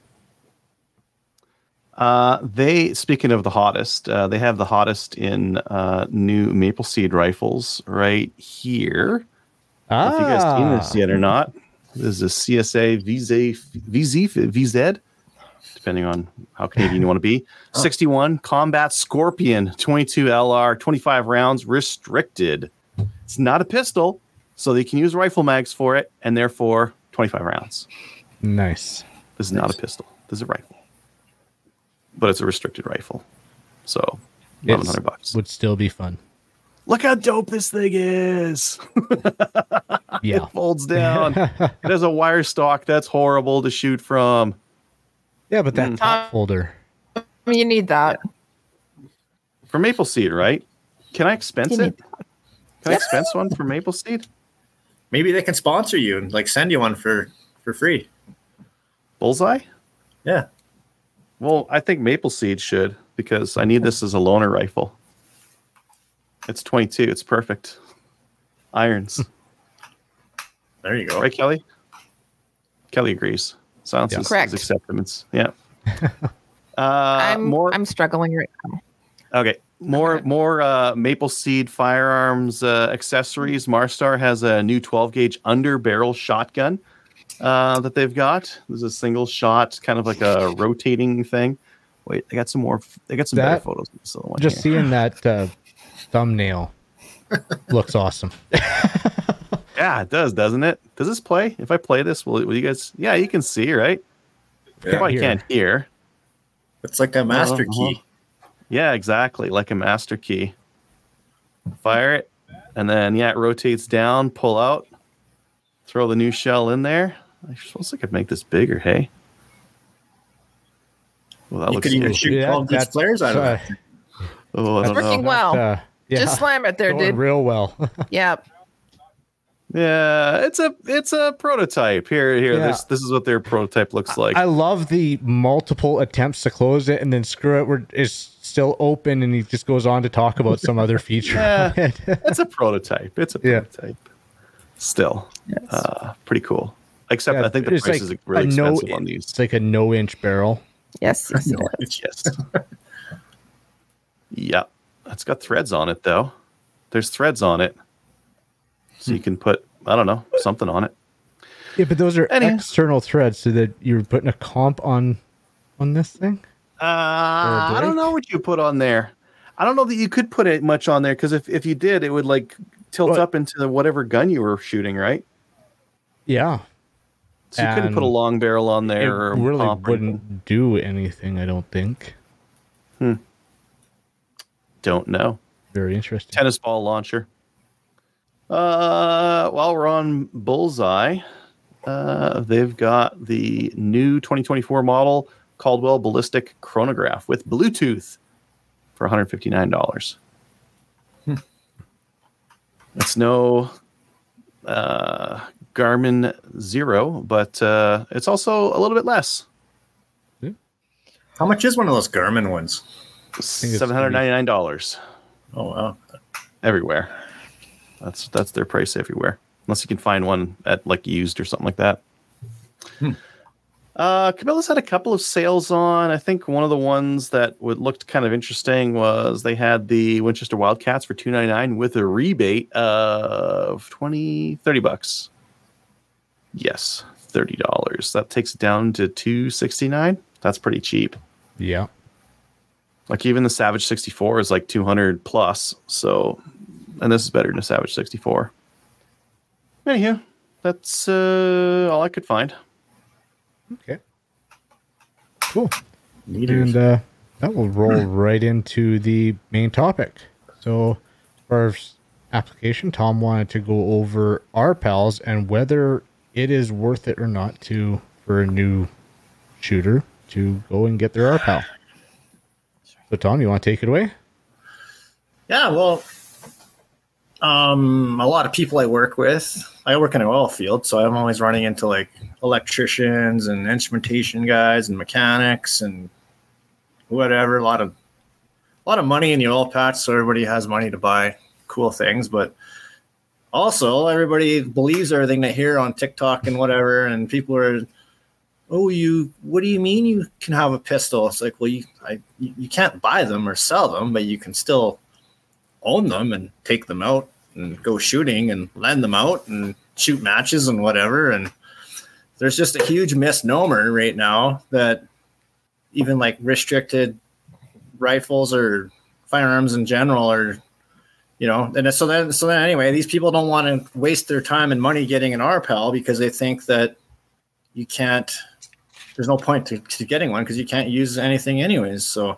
Speaking of the hottest, they have the hottest in new Maple Seed rifles right here. I don't know if you guys seen this yet or not. This is a CSA VZ, depending on how Canadian you want to be. 61 Combat Scorpion 22 LR, 25 rounds restricted. It's not a pistol, so they can use rifle mags for it, and therefore 25 rounds. Nice. This is not a pistol. This is a rifle, but it's a restricted rifle. So $1,100 would still be fun. Look how dope this thing is. Yeah. It folds down. It has a wire stock that's horrible to shoot from. Yeah, but that top folder. You need that. For Maple Seed, right? Can I expense it? Can I expense one for Maple Seed? Maybe they can sponsor you and like send you one for free. Bullseye? Yeah. Well, I think Maple Seed should, because I need this as a loaner rifle. It's 22. It's perfect. Irons. There you go. Right, Kelly? Kelly agrees. Silence is acceptance. Yeah. I'm struggling right now. Okay. More Maple Seed firearms accessories. Marstar has a new 12 gauge under barrel shotgun that they've got. There's a single shot, kind of like a rotating thing. Wait, I got some more. They got some better photos. Just seeing that thumbnail looks awesome. Yeah, it does, doesn't it? Does this play? If I play this, will you guys? Yeah, you can see, right? You probably can't hear. It's like a master key. Yeah, exactly, like a master key. Fire it, and then it rotates down, pull out, throw the new shell in there. I suppose I could make this bigger, hey? Well, that you could even shoot 12 good flares out of it. Oh, I don't know. Working well. Just slam it there, dude. Real well. Yep. Yeah, it's a prototype. Here. Yeah. This is what their prototype looks like. I love the multiple attempts to close it and then screw it where it's still open, and he just goes on to talk about some other feature. Yeah, it's a prototype. It's a prototype. Still, pretty cool. Except I think the price is really expensive on these. It's like a no-inch barrel. Yes. Yes. Yeah, it's got threads on it though. There's threads on it. So you can put, I don't know, something on it. Yeah, but those are external threads, so that you're putting a comp on this thing? I don't know what you put on there. I don't know that you could put it much on there because if you did, it would like tilt up into whatever gun you were shooting, right? Yeah. So you couldn't put a long barrel on there. It or really pump or anything. wouldn't do anything, I don't think. Don't know. Very interesting. Tennis ball launcher. While we're on Bullseye, they've got the new 2024 model Caldwell Ballistic Chronograph with Bluetooth for $159. It's no Garmin Zero, but it's also a little bit less. How much is one of those Garmin ones? $799 Oh wow! everywhere. That's their price everywhere, unless you can find one at like used or something like that. Cabela's had a couple of sales on. I think one of the ones that looked kind of interesting was they had the Winchester Wildcats for $299 with a rebate of $30. Yes, $30. That takes it down to $269. That's pretty cheap. Yeah. Like even the Savage 64 is like 200 plus. So, and this is better than a Savage 64. Anywho, that's all I could find. Okay. Cool. Meters. And that will roll right into the main topic. So, for our application, Tom wanted to go over our pals and whether it is worth it or not for a new shooter to go and get their RPAL. So, Tom, you want to take it away? Yeah, well, a lot of people I work with, I work in an oil field, so I'm always running into like electricians and instrumentation guys and mechanics and whatever. A lot of money in the oil patch, so everybody has money to buy cool things. But also, everybody believes everything they hear on TikTok and whatever, and people are, what do you mean you can have a pistol? It's like, well, you can't buy them or sell them, but you can still own them and take them out and go shooting and lend them out and shoot matches and whatever. And there's just a huge misnomer right now that even like restricted rifles or firearms in general are, and so then anyway, these people don't want to waste their time and money getting an RPAL because they think that you can't, there's no point to getting one because you can't use anything anyways. So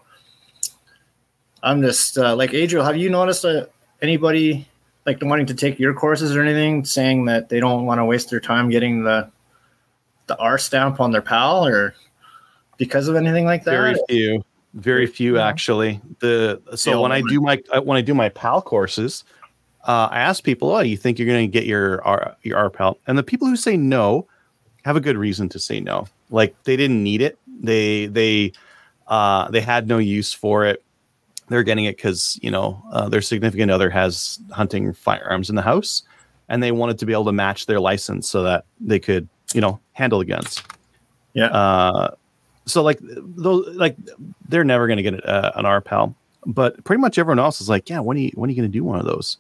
I'm just like, Adriel, have you noticed anybody like wanting to take your courses or anything saying that they don't want to waste their time getting the R stamp on their PAL or because of anything like that? Very few actually. When I do my PAL courses, I ask people, "Oh, you think you're going to get your RPAL?" And the people who say no have a good reason to say no. Like they didn't need it. They had no use for it. They're getting it because their significant other has hunting firearms in the house, and they wanted to be able to match their license so that they could handle the guns. Yeah. So like they're never going to get an RPAL, but pretty much everyone else is like, yeah, when are you going to do one of those?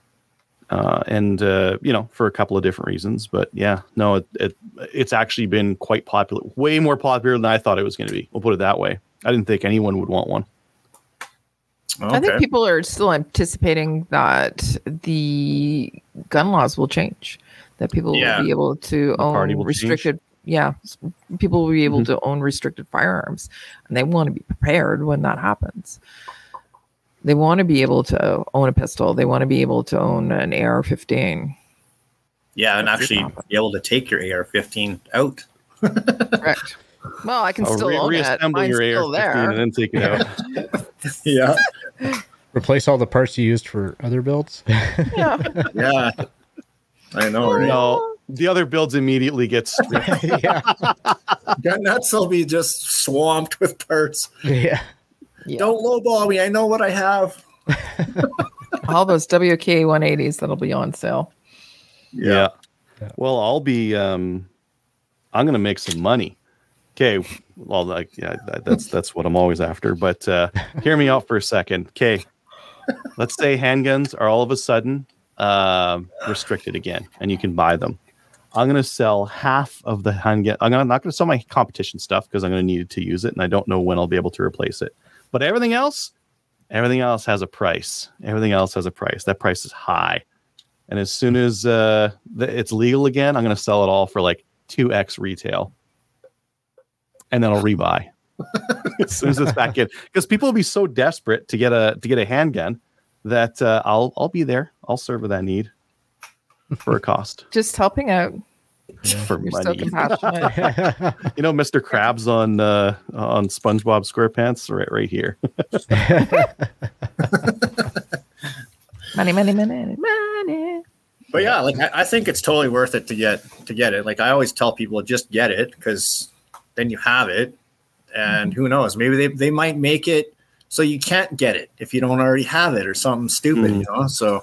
For a couple of different reasons, but yeah, no, it's actually been quite popular, way more popular than I thought it was going to be. We'll put it that way. I didn't think anyone would want one. Okay. I think people are still anticipating that the gun laws will change, that people will be able to own restricted. Change. Yeah, people will be able to own restricted firearms, and they want to be prepared when that happens. They want to be able to own a pistol. They want to be able to own an AR-15. Yeah, and actually be able to take your AR-15 out. Correct. Well, I can still own it. Mine's your still AR-15 there. and then take it out. Yeah. Replace all the parts you used for other builds. Yeah. Yeah. I know. Right? No, the other builds immediately get stripped. Yeah. Gun nuts will be just swamped with parts. Yeah. Don't lowball me. I know what I have. All those WK 180s that'll be on sale. Yeah. Well, I'll be. I'm going to make some money. Okay. Well, that's what I'm always after. But hear me out for a second. Okay. Let's say handguns are all of a sudden restricted again, and you can buy them. I'm going to sell half of the handgun. I'm not going to sell my competition stuff because I'm going to need to use it, and I don't know when I'll be able to replace it. But everything else, Everything else has a price. That price is high. And as soon as it's legal again, I'm going to sell it all for like 2x retail. And then I'll rebuy as soon as it's back in. Because people will be so desperate to get a handgun that I'll be there. I'll serve that need for a cost. Just helping out. For You're money. so compassionate. Mr. Krabs on SpongeBob SquarePants right here. Money. But yeah, like I think it's totally worth it to get it. Like I always tell people, just get it, because then you have it, and who knows, maybe they might make it so you can't get it if you don't already have it or something stupid, So,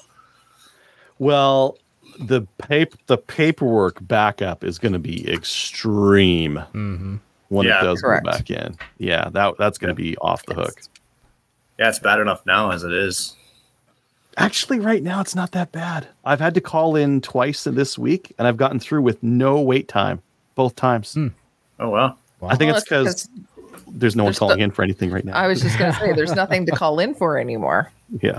well, the paperwork backup is going to be extreme when it does correct. go back in. Yeah, that's going to be off the hook. Yeah, it's bad enough now as it is. Actually, right now it's not that bad. I've had to call in twice this week, and I've gotten through with no wait time both times. Oh wow. I think Well, it's because there's no one calling in for anything right now. I was just going to say, there's nothing to call in for anymore. Yeah.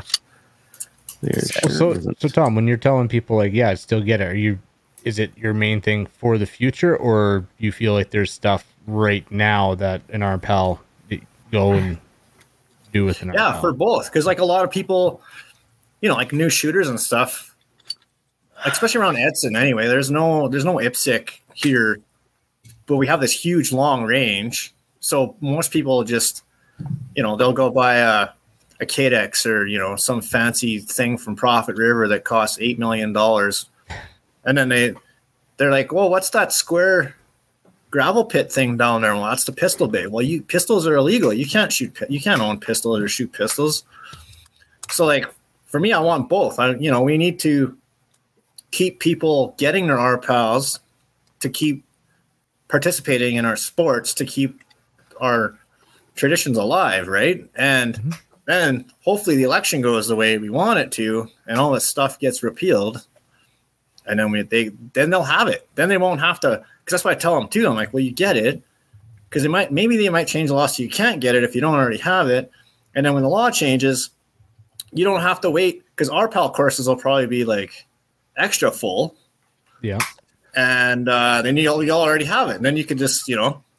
So Tom, when you're telling people like, yeah, still get it, is it your main thing for the future, or you feel like there's stuff right now that an RPAL go and do with an RPAL? Yeah, for both, because like a lot of people, like new shooters and stuff, especially around Edson. Anyway, there's no IPSC here, but we have this huge long range. So most people just, they'll go buy a Cadex or some fancy thing from Prophet River that costs $8 million, and then they're like, well, what's that square gravel pit thing down there? Well, that's the pistol bay. Well, pistols are illegal. You can't own pistols or shoot pistols. So like for me, I want both. We need to keep people getting their RPALs, to keep participating in our sports, to keep our traditions alive, right? And then hopefully the election goes the way we want it to, and all this stuff gets repealed, and then then they'll have it. Then they won't have to. Because that's what I tell them too. I'm like, well, you get it, because maybe they might change the law so you can't get it if you don't already have it. And then when the law changes, you don't have to wait, because RPAL courses will probably be like extra full. Yeah. And then you'll already have it. And then you can just,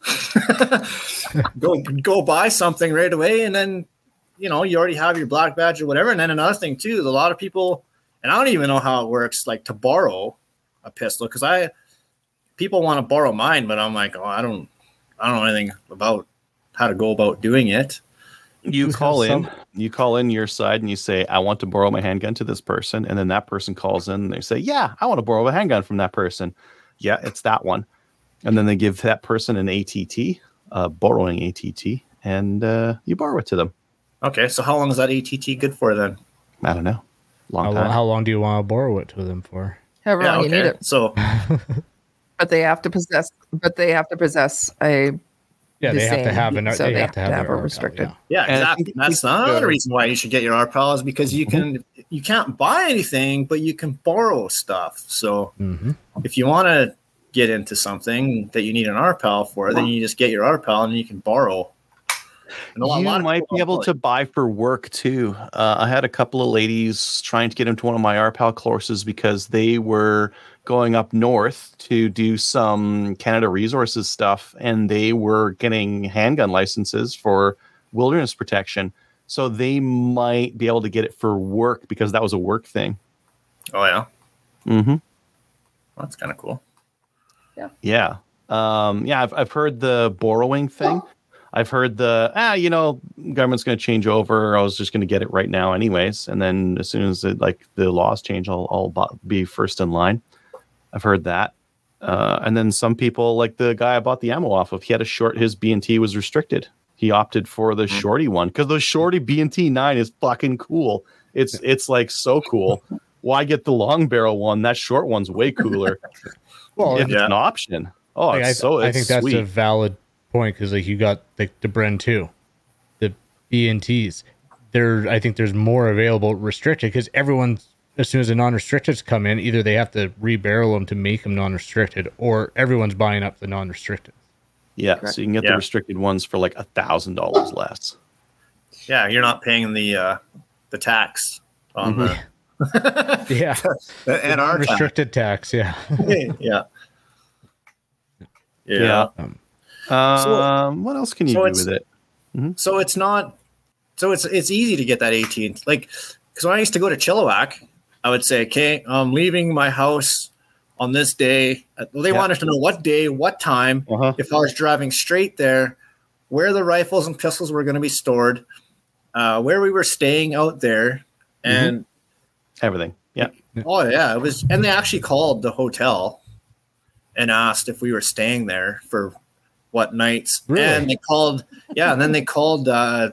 go buy something right away. And then, you already have your black badge or whatever. And then another thing too, is a lot of people, and I don't even know how it works, like to borrow a pistol, because people want to borrow mine, but I'm like, I don't know anything about how to go about doing it. You call in your side and you say, I want to borrow my handgun to this person. And then that person calls in and they say, yeah, I want to borrow a handgun from that person. Yeah, it's that one. And then they give that person an ATT, borrowing ATT, and you borrow it to them. Okay, so how long is that ATT good for then? I don't know. Long time. How long do you want to borrow it to them for? However long you need it. So, But they have to possess a. Yeah, the they have to same, have so they they have to have a their RPAL, restricted. yeah, And I exactly. think That's another reason why you should get your RPAL, is because you can't buy anything, but you can borrow stuff. So if you want to get into something that you need an RPAL for, then you just get your RPAL and you can borrow. And You might be able to buy for work too. I had a couple of ladies trying to get into one of my RPAL courses because they were going up north to do some Canada Resources stuff, and they were getting handgun licenses for wilderness protection. So they might be able to get it for work because that was a work thing. Oh yeah, Well, that's kind of cool. yeah. I've heard the borrowing thing. I've heard the government's going to change over. I was just going to get it right now, anyways. And then as soon as the laws change, I'll be first in line. I've heard that. And then some people, like the guy I bought the ammo off of, he had his B&T was restricted. He opted for the shorty one because the shorty B&T 9 is fucking cool. It's like so cool. Why get the long barrel one? That short one's way cooler. Well, if it's an option. Oh, I think that's sweet. a valid point, because you got the Bren 2, the B&Ts. I think there's more available restricted, because as soon as the non-restricteds come in, either they have to rebarrel them to make them non-restricted, or everyone's buying up the non-restricted. Yeah, so you can get the restricted ones for like $1,000 less. you're not paying the tax on the Yeah. and our tax. Restricted tax. Yeah. yeah. What else can you do with it? So it's not. So it's easy to get that 18. Like, because when I used to go to Chilliwack, I would say, okay, I'm leaving my house on this day. They wanted to know what day, what time. If I was driving straight there, where the rifles and pistols were going to be stored, where we were staying out there, and everything. Yeah. Oh yeah, it was. And they actually called the hotel and asked if we were staying there for what nights. Really? And they called, and then they called the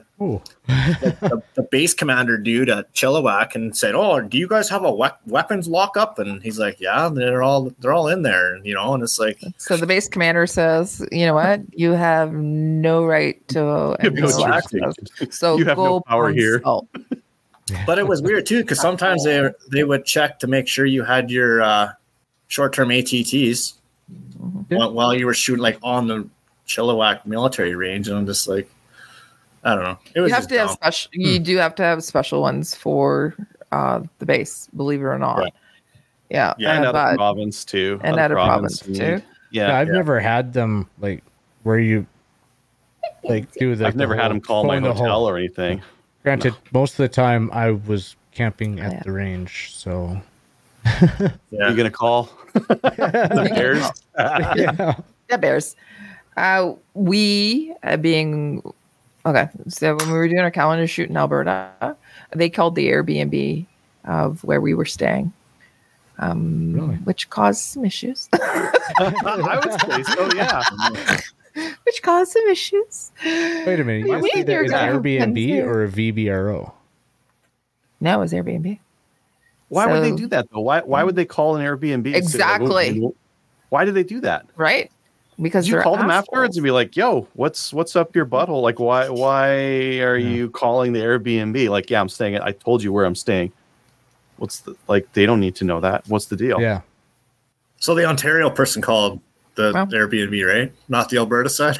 base commander dude at Chilliwack and said, "Oh, do you guys have a weapons lockup?" And he's like, "Yeah, they're all in there." You know, and it's like, so the base commander says, "You know what? You have no right to access. So you have no power here." But it was weird too, because sometimes they would check to make sure you had your short-term ATTs while you were shooting, like on the Chilliwack military range, and I'm just like, I don't know. It was you have to have special. You do have to have special ones for the base. Believe it or not. Yeah. And other province too. And other province too. Yeah. I've never had them like where you like do the. I've never had them call my hotel or anything. Granted, most of the time I was camping at the range, so. You're gonna call the Bears. The Bears. We being okay. So when we were doing our calendar shoot in Alberta, they called the Airbnb of where we were staying, really? Which caused some issues. I would say so. Yeah. Which caused some issues. Wait a minute. You say that is Airbnb or a VBRO? No, it was Airbnb. Why would they do that though? Why would they call an Airbnb? Exactly. Why did they do that? Right. Because did you call them afterwards and be like, "Yo, what's up your butthole? Like, why are you calling the Airbnb? Like, yeah, I'm staying. I told you where I'm staying. What's the like? They don't need to know that. What's the deal? Yeah. So the Ontario person called the Airbnb, right? Not the Alberta side.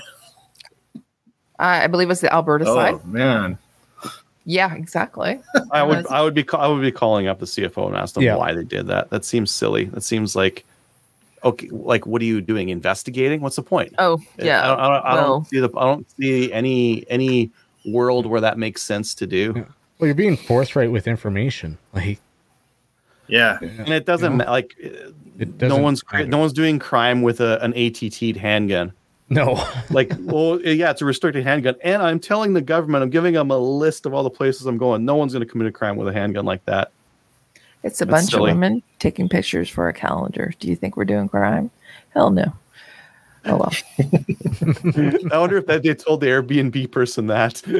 I believe it's the Alberta side. Oh man. Yeah, exactly. I would be calling up the CFO and ask them why they did that. That seems silly. That seems like. Okay, like what are you doing? Investigating? What's the point? Oh, yeah. I don't see any world where that makes sense to do. Yeah. Well, you're being forthright with information, like and it doesn't like no one's doing crime with an ATT'd handgun. No, like it's a restricted handgun, and I'm telling the government, I'm giving them a list of all the places I'm going. No one's going to commit a crime with a handgun like that. It's a bunch of women taking pictures for a calendar. Do you think we're doing crime? Hell no. Oh, well. I wonder if they told the Airbnb person that. In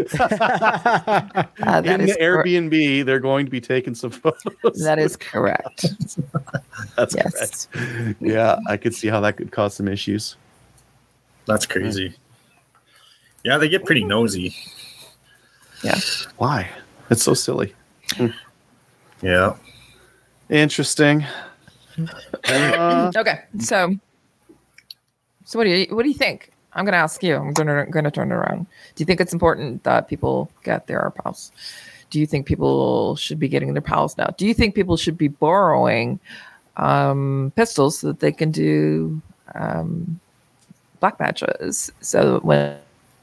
the Airbnb, they're going to be taking some photos. That is correct. That's correct. Yeah, I could see how that could cause some issues. That's crazy. Yeah, they get pretty nosy. Yeah. Why? It's so silly. Yeah. Interesting. Okay, so what do you think? I'm going to ask you. I'm going to turn it around. Do you think it's important that people get their PALs? Do you think people should be getting their PALs now? Do you think people should be borrowing pistols so that they can do black matches? So when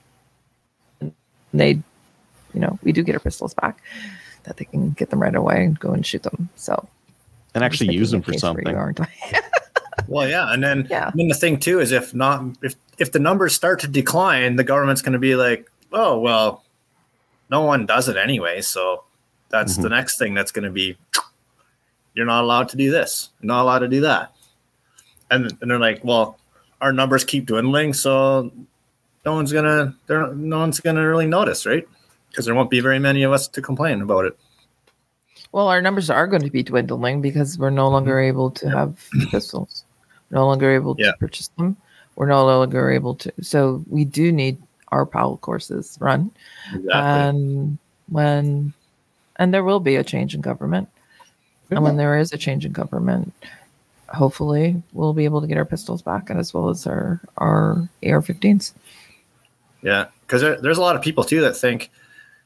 they, we do get our pistols back, that they can get them right away and go and shoot them. So. And actually use them for something. Well, yeah, and then the thing too is if the numbers start to decline, the government's going to be like, oh well, no one does it anyway, so that's the next thing that's going to be. You're not allowed to do this. You're not allowed to do that, and they're like, well, our numbers keep dwindling, so no one's gonna really notice, right? Because there won't be very many of us to complain about it. Well, our numbers are going to be dwindling because we're no longer able to have pistols. We're no longer able to purchase them. We're no longer able to. So we do need our PAL courses run. Exactly. And there will be a change in government. And when there is a change in government, hopefully we'll be able to get our pistols back, and as well as our AR-15s. Yeah, because there's a lot of people too that think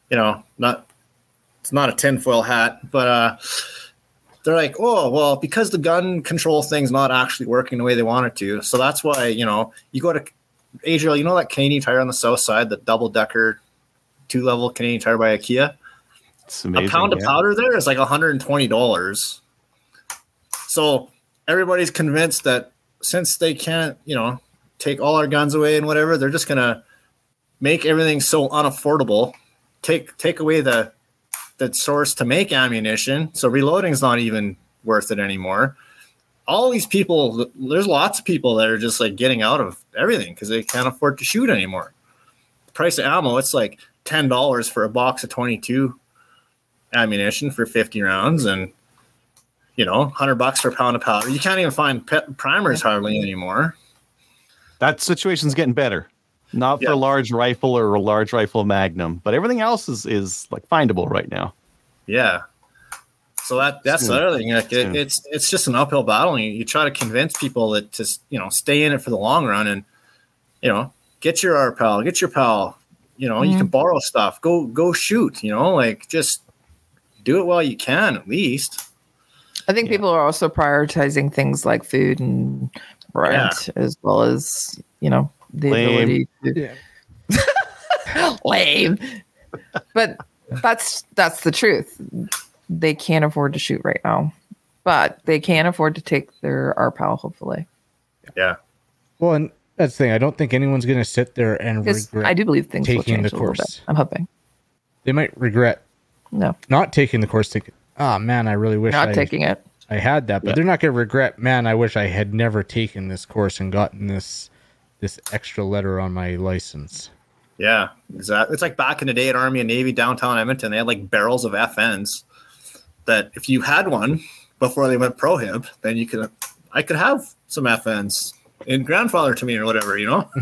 it's not a tinfoil hat, but they're like, oh, well, because the gun control thing's not actually working the way they want it to. So that's why, you go to Adriel, that Canadian Tire on the south side, the double-decker 2-level Canadian Tire by IKEA. It's amazing. A pound of powder there is like $120. So everybody's convinced that since they can't, take all our guns away and whatever, they're just going to make everything so unaffordable, take away the source to make ammunition. So reloading's not even worth it anymore. All these people, there's lots of people that are just like getting out of everything because they can't afford to shoot anymore. The price of ammo, it's like $10 for a box of 22 ammunition for 50 rounds and, $100 for a pound of powder. You can't even find primers hardly anymore. That situation's getting better. Not for a large rifle or a large rifle magnum, but everything else is like findable right now. Yeah. So that's the other thing. Like it's just an uphill battle. You try to convince people that to stay in it for the long run and get your RPAL, get your PAL. You can borrow stuff. Go shoot. Just do it while you can at least. I think people are also prioritizing things like food and rent as well as the ability to lame. But that's the truth. They can't afford to shoot right now, but they can afford to take their RPAL, hopefully. Yeah. Well, and that's the thing. I don't think anyone's going to sit there and regret I do believe things will taking change the a little bit. course. I'm hoping. They might regret not taking the course. Oh man, I really wish not taking it. I had that, but they're not going to regret. Man, I wish I had never taken this course and gotten this extra letter on my license. Yeah, exactly. It's like back in the day at Army and Navy downtown Edmonton, they had like barrels of FNs that if you had one before they went prohib, then I could have some FNs in grandfather to me or whatever,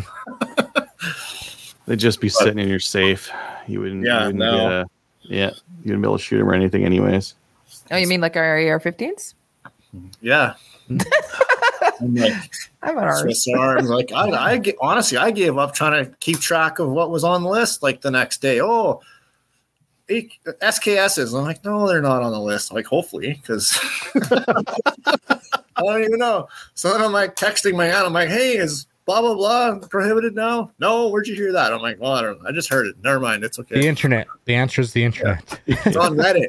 They'd just be sitting in your safe. You wouldn't be able to shoot them or anything anyways. Oh, you mean like our AR-15s? Yeah. I'm like, I'm an Swiss arms. Like honestly, I gave up trying to keep track of what was on the list. Like the next day, SKSs. I'm like, no, they're not on the list. I'm like, hopefully, because I don't even know. So then I'm like texting my aunt. I'm like, hey, is blah blah blah prohibited now? No, where'd you hear that? I'm like, well, I don't know. I just heard it. Never mind. It's okay. The internet. The answer is the internet. Yeah. It's on Reddit.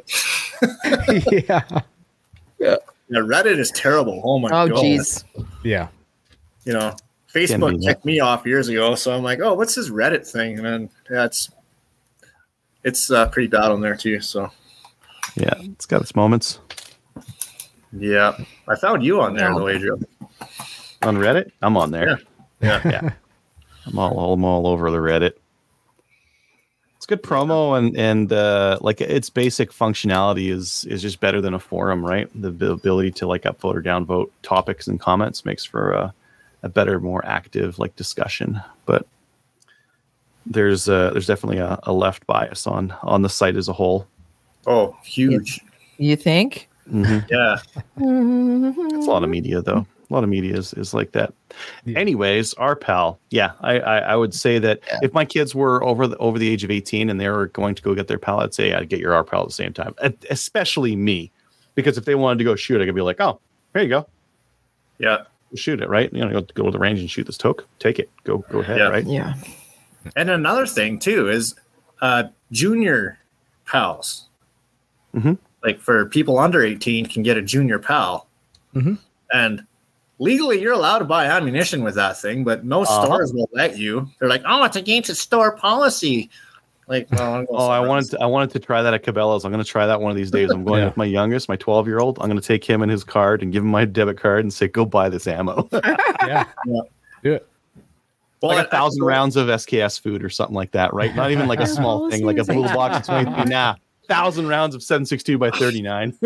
Yeah, Reddit is terrible. Oh my god. Oh jeez. Yeah. Facebook kicked me off years ago, so I'm like, oh, what's this Reddit thing? And then it's pretty bad on there too. So yeah, it's got its moments. Yeah, I found you on there though, Adriel. On Reddit, I'm on there. Yeah. I'm all over the Reddit. It's good promo and like its basic functionality is just better than a forum, right? The ability to like upvote or downvote topics and comments makes for a better, more active like discussion. But there's definitely a left bias on the site as a whole. Oh, huge. You think? Mm-hmm. Yeah. It's a lot of media though. A lot of media is like that. Yeah. Anyways, RPAL. Yeah, I would say that if my kids were over the age of 18 and they were going to go get their PAL, I'd say I'd get your RPAL at the same time. Especially me, because if they wanted to go shoot, I could be like, oh, here you go. Yeah, shoot it, right? Go to the range and shoot this toke. Take it. Go ahead, right? Yeah. And another thing too is junior PALs. Mm-hmm. Like for people under 18 can get a junior PAL. Mm-hmm. And legally, you're allowed to buy ammunition with that thing, but no stores will let you. They're like, "Oh, it's against the store policy." Like, well, I wanted to try that at Cabela's. I'm going to try that one of these days. I'm going with my youngest, my 12-year-old. I'm going to take him and his card and give him my debit card and say, "Go buy this ammo." Yeah, do it. Well, like 1,000 rounds of SKS food or something like that, right? Not even like a small thing, like a blue box of 23. Nah, 1,000 rounds of 7.62 by 39.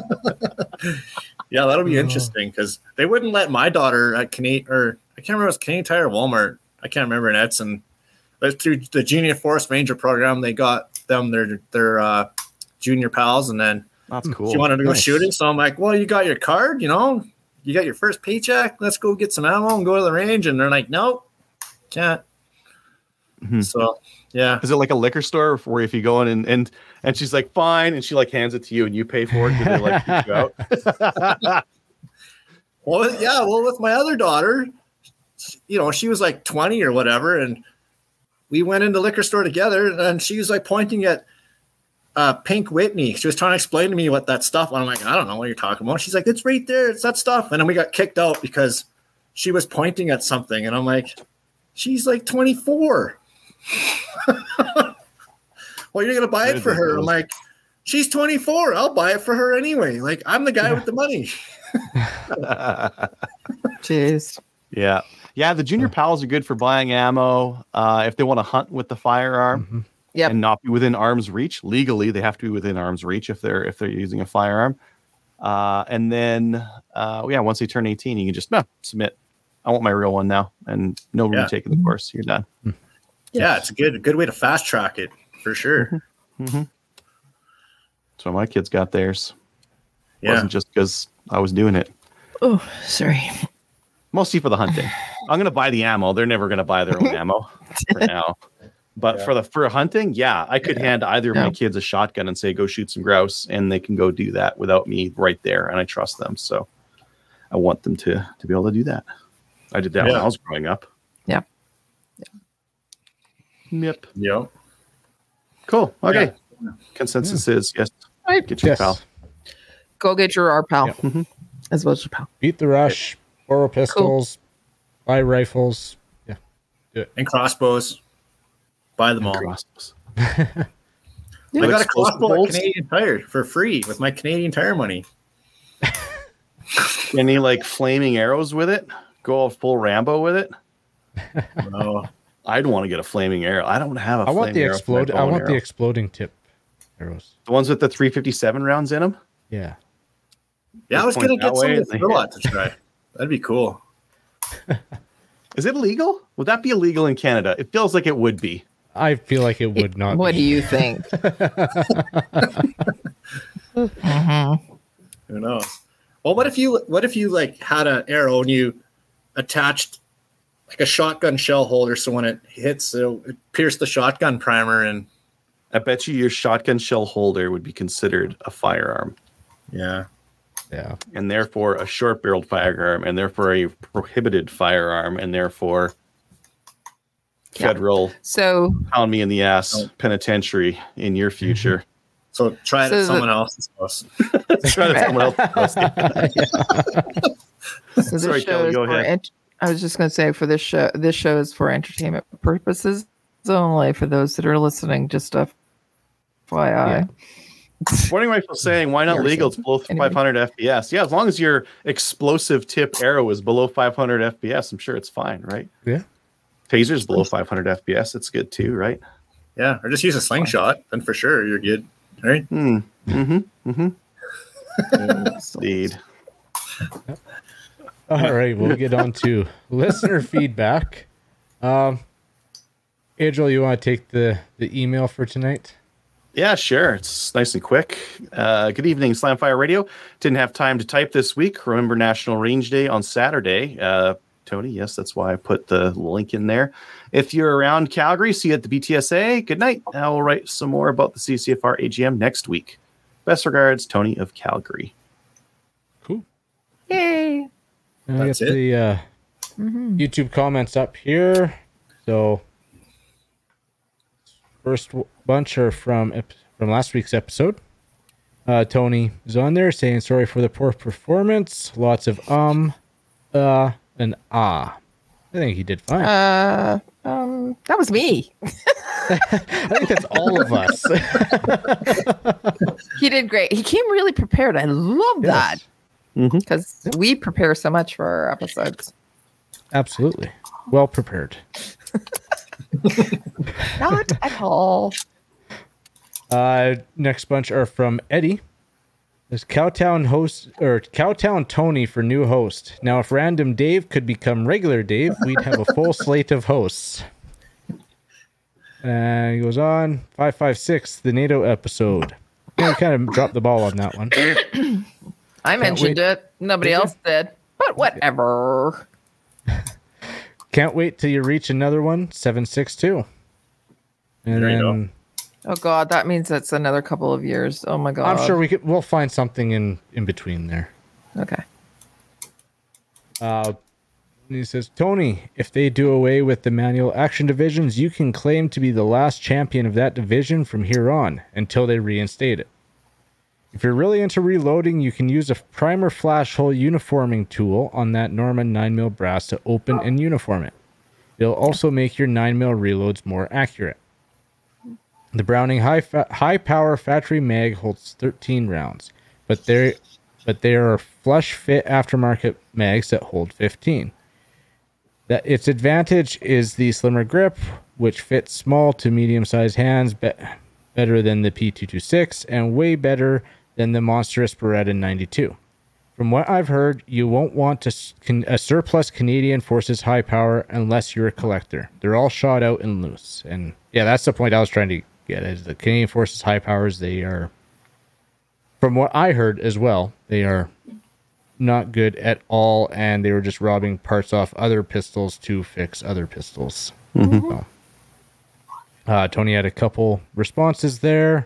Yeah, that'll be interesting because they wouldn't let my daughter at Canadian, or I can't remember if it was Canadian Tire or Walmart. I can't remember in Edson. But through the Junior Force Ranger program, they got them their junior PALs, and then that's cool. She wanted to go shooting, so I'm like, well, you got your card, you got your first paycheck. Let's go get some ammo and go to the range. And they're like, nope, can't. So yeah. Is it like a liquor store where if you go in and she's like, fine, and she like hands it to you and you pay for it because they like kick you out? Well, yeah. Well, with my other daughter, she was like 20 or whatever, and we went into the liquor store together, and she was like pointing at Pink Whitney. She was trying to explain to me what that stuff. And I'm like, I don't know what you're talking about. She's like, it's right there. It's that stuff. And then we got kicked out because she was pointing at something, and I'm like, she's like 24. Well, you're gonna buy it for her. I'm like, she's 24. I'll buy it for her anyway. Like, I'm the guy with the money. Jeez. Yeah. The junior pals are good for buying ammo. If they want to hunt with the firearm and not be within arm's reach legally, they have to be within arm's reach if they're using a firearm. And then once they turn 18, you can just submit. I want my real one now, and no retaking the course. You're done. Yeah, it's a good way to fast track it for sure. Mm-hmm. So my kids got theirs. Yeah. It wasn't just because I was doing it. Oh, sorry. Mostly for the hunting. I'm going to buy the ammo. They're never going to buy their own ammo for now. But for hunting, I could hand either of my kids a shotgun and say, go shoot some grouse, and they can go do that without me right there. And I trust them. So I want them to be able to do that. I did that when I was growing up. Yeah. Yep. Yep. Cool. Okay. Yeah. Consensus is yes. Get your pal. Go get your R pal. Yeah. As well as your pal. Beat the rush. Borrow pistols. Cool. Buy rifles. Yeah. Do it. And crossbows. Buy them all. Crossbows. I got a crossbow at Canadian Tire for free with my Canadian Tire money. Any like flaming arrows with it? Go all full Rambo with it? No. I'd want to get a flaming arrow. I don't have a I want the arrow I want the exploding tip arrows. The ones with the 357 rounds in them? Yeah. Yeah, I was going to get some of the Thrillot to try. That'd be cool. Is it illegal? Would that be illegal in Canada? It feels like it would be. I feel like it would not. What do you think? Who knows? Well, what if you like had an arrow and you attached like a shotgun shell holder, so when it hits, it pierced the shotgun primer, and I bet you your shotgun shell holder would be considered a firearm. Yeah. And therefore a short-barreled firearm, and therefore a prohibited firearm, and therefore federal pound me in the ass penitentiary in your future. So try it at someone else's house. Try it at someone else's house. Sorry, Kelly, go ahead. I was just going to say, for this show is for entertainment purposes only, for those that are listening, just FYI. Yeah. Sporting Rifle saying, why not legal? It's below 500 FPS. Yeah, as long as your explosive tip arrow is below 500 FPS, I'm sure it's fine, right? Yeah. Taser's below 500 FPS. That's good too, right? Yeah, or just use a slingshot, then for sure you're good, right? Indeed. All right, we'll get on to listener feedback. Adriel, you want to take the email for tonight? Yeah, sure. It's nice and quick. Good evening, Slamfire Radio. Didn't have time to type this week. Remember National Range Day on Saturday. Tony, yes, that's why I put the link in there. If you're around Calgary, see you at the BTSA. Good night. I will write some more about the CCFR AGM next week. Best regards, Tony of Calgary. Cool. Yay. I got the YouTube comments up here. So first bunch are from last week's episode. Tony is on there saying sorry for the poor performance. Lots of and ah. I think he did fine. That was me. I think that's all of us. He did great. He came really prepared. I love that. Because we prepare so much for our episodes. Absolutely. Well prepared. Not at all. Next bunch are from Eddie. There's Cowtown Tony for new host. Now, if Random Dave could become regular Dave, we'd have a full slate of hosts. And he goes on, 556, the NATO episode. Yeah, we kind of dropped the ball on that one. I mentioned it. Nobody else did. But whatever. Can't wait till you reach another one, 762. And There you go. then Oh God, that means that's another couple of years. Oh my God. I'm sure we'll find something in between there. Okay. And he says, Tony, if they do away with the manual action divisions, you can claim to be the last champion of that division from here on until they reinstate it. If you're really into reloading, you can use a primer flash hole uniforming tool on that Norman 9mm brass to open and uniform it. It'll also make your 9mm reloads more accurate. The Browning high power factory mag holds 13 rounds, but there are flush fit aftermarket mags that hold 15. That its advantage is the slimmer grip, which fits small to medium-sized hands better than the P226 and way better than the monstrous Beretta 92. From what I've heard, you won't want a surplus Canadian Forces high power unless you're a collector. They're all shot out and loose. And yeah, that's the point I was trying to get, is the Canadian Forces high powers, they are, from what I heard as well, they are not good at all, and they were just robbing parts off other pistols to fix other pistols. So, Tony had a couple responses there,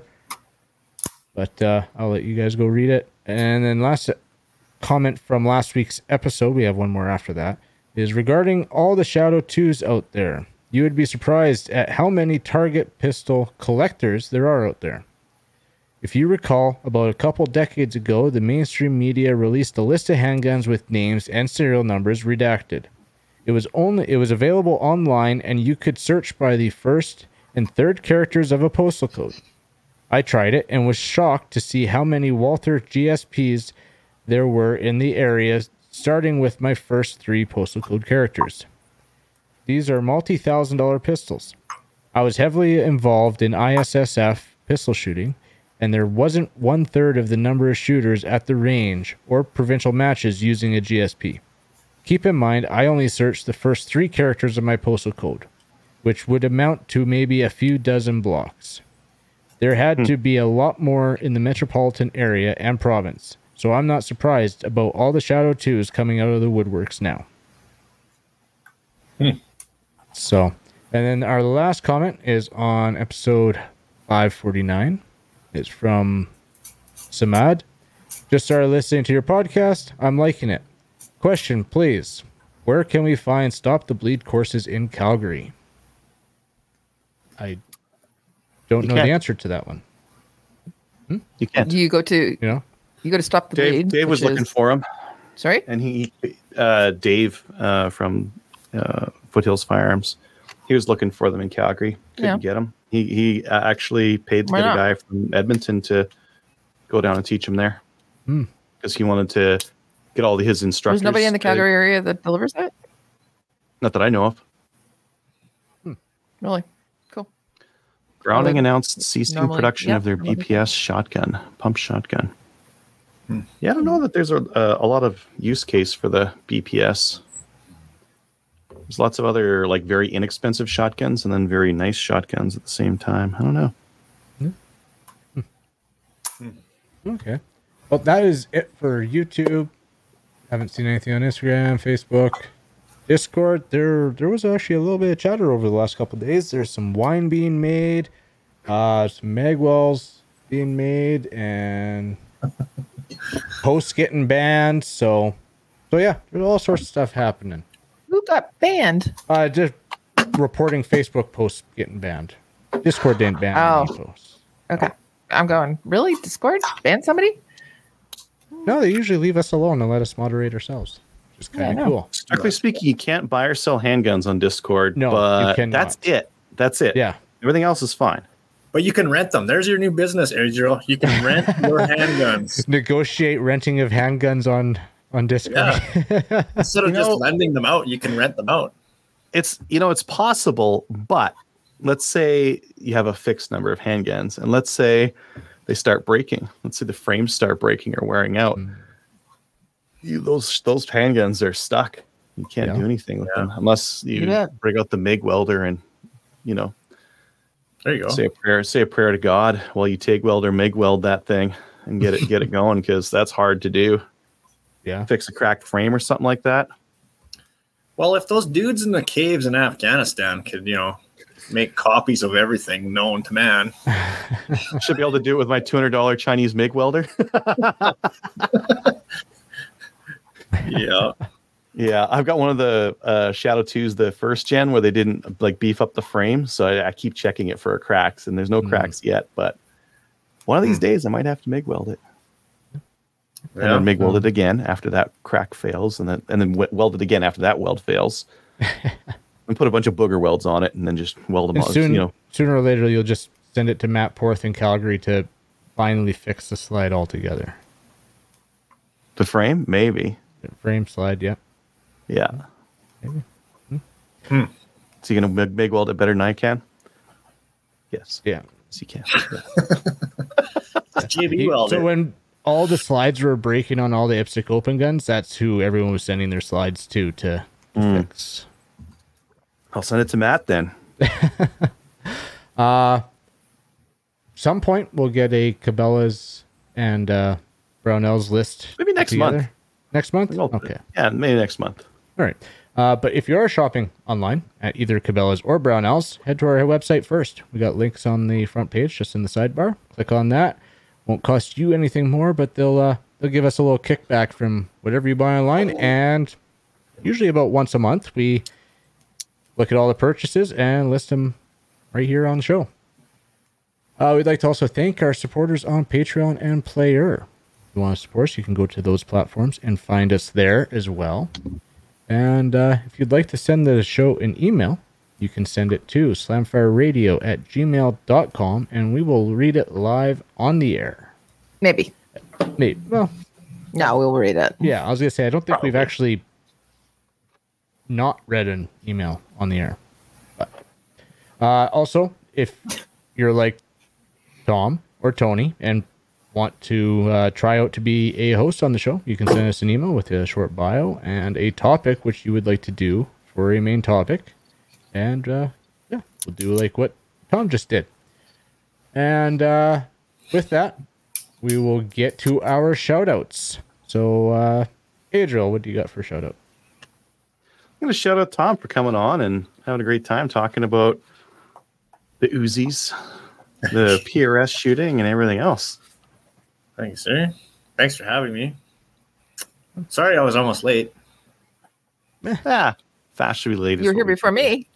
but I'll let you guys go read it. And then last comment from last week's episode, we have one more after that, is regarding all the Shadow 2s out there. You would be surprised at how many target pistol collectors there are out there. If you recall, about a couple decades ago, the mainstream media released a list of handguns with names and serial numbers redacted. It was available online, and you could search by the first and third characters of a postal code. I tried it and was shocked to see how many Walther GSPs there were in the area, starting with my first 3 postal code characters. These are multi-$1,000 pistols. I was heavily involved in ISSF pistol shooting, and there wasn't 1/3 of the number of shooters at the range or provincial matches using a GSP. Keep in mind, I only searched the first 3 characters of my postal code, which would amount to maybe a few dozen blocks. There had to be a lot more in the metropolitan area and province, so I'm not surprised about all the Shadow 2s coming out of the woodworks now. So, and then our last comment is on episode 549. It's from Samad. Just started listening to your podcast. I'm liking it. Question, please. Where can we find Stop the Bleed courses in Calgary? I don't know the answer to that one. You can't. You go to Stop the Bleed. Dave was looking for him. Sorry? And Dave from Foothills Firearms, he was looking for them in Calgary. Couldn't get them. He actually paid to get a guy from Edmonton to go down and teach him there, because he wanted to get all his instructors. There's nobody in the Calgary area that delivers that? Not that I know of. Really? Cool. Browning announced ceasing production of their normally. BPS shotgun, pump shotgun. Yeah, I don't know that there's a lot of use case for the BPS. There's lots of other like very inexpensive shotguns and then very nice shotguns at the same time. I don't know. Okay. Well, that is it for YouTube. Haven't seen anything on Instagram, Facebook, Discord. There was actually a little bit of chatter over the last couple of days. There's some wine being made, some magwells being made, and posts getting banned. So yeah, there's all sorts of stuff happening. Who got banned? Just reporting Facebook posts getting banned. Discord didn't ban any posts. Okay. I'm going, really? Discord? Ban somebody? No, they usually leave us alone and let us moderate ourselves. Which is kind of cool. Strictly speaking, you can't buy or sell handguns on Discord. No, but you cannot. That's it. Yeah. Everything else is fine. But you can rent them. There's your new business, Adriel. You can rent your handguns. Negotiate renting of handguns on Discord. Yeah. Instead of just lending them out, you can rent them out. It's possible, but let's say you have a fixed number of handguns, and let's say they start breaking. Let's say the frames start breaking or wearing out. Those handguns are stuck. You can't do anything with them unless you bring out the MIG welder and there you go. Say a prayer to God while you TIG weld or MIG weld that thing and get it going, because that's hard to do. Yeah. Fix a cracked frame or something like that. Well, if those dudes in the caves in Afghanistan could, make copies of everything known to man. Should be able to do it with my $200 Chinese MIG welder. Yeah. Yeah, I've got one of the Shadow 2s, the first gen, where they didn't like beef up the frame, so I keep checking it for cracks, and there's no cracks yet. But one of these days, I might have to MIG weld it, and then MIG weld it again after that crack fails, and then weld it again after that weld fails, and put a bunch of booger welds on it, and then just weld them all. Sooner or later, you'll just send it to Matt Porth in Calgary to finally fix the slide altogether. The frame, maybe. The frame slide, yeah. Yeah. Maybe. So you gonna MIG weld it better than I can? Yes. Yeah. Yes, you can. JB welder. So when all the slides were breaking on all the IPSC open guns, that's who everyone was sending their slides to fix. I'll send it to Matt then. Some point we'll get a Cabela's and Brownells list. Maybe next together. month. Next month? Well, Okay. Yeah, maybe next month. All right. But if you are shopping online at either Cabela's or Brownells, head to our website first. We got links on the front page, just in the sidebar. Click on that. Won't cost you anything more, but they'll give us a little kickback from whatever you buy online. And usually about once a month, we look at all the purchases and list them right here on the show. We'd like to also thank our supporters on Patreon and Player. If you want to support us, you can go to those platforms and find us there as well. And if you'd like to send the show an email, you can send it to slamfireradio@gmail.com, and we will read it live on the air. Maybe. Well, No, we'll read it. yeah, I was going to say, I don't think we've actually not read an email on the air. But also, if you're like Tom or Tony and want to try out to be a host on the show, you can send us an email with a short bio and a topic which you would like to do for a main topic. And yeah, we'll do like what Tom just did. And with that, we will get to our shout outs. So, Adriel, what do you got for a shout out? I'm going to shout out Tom for coming on and having a great time talking about the Uzis, the PRS shooting, and everything else. Thanks, sir. Thanks for having me. Sorry I was almost late. Fast should be late. You were here before me.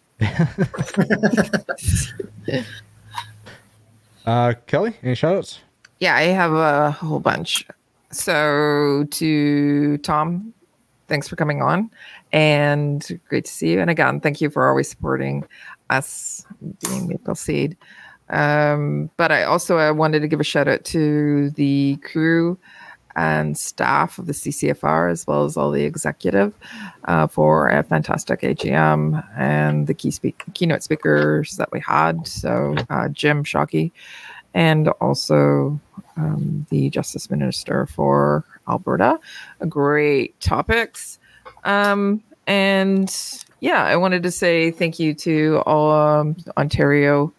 Kelly, any shout outs? Yeah, I have a whole bunch. So to Tom, thanks for coming on and great to see you. And again, thank you for always supporting us being Maple Seed. But I wanted to give a shout out to the crew and staff of the CCFR, as well as all the executive, for a fantastic AGM and the keynote speakers that we had. So Jim Shockey, and also the Justice Minister for Alberta. Great topics. And yeah, I wanted to say thank you to all Ontario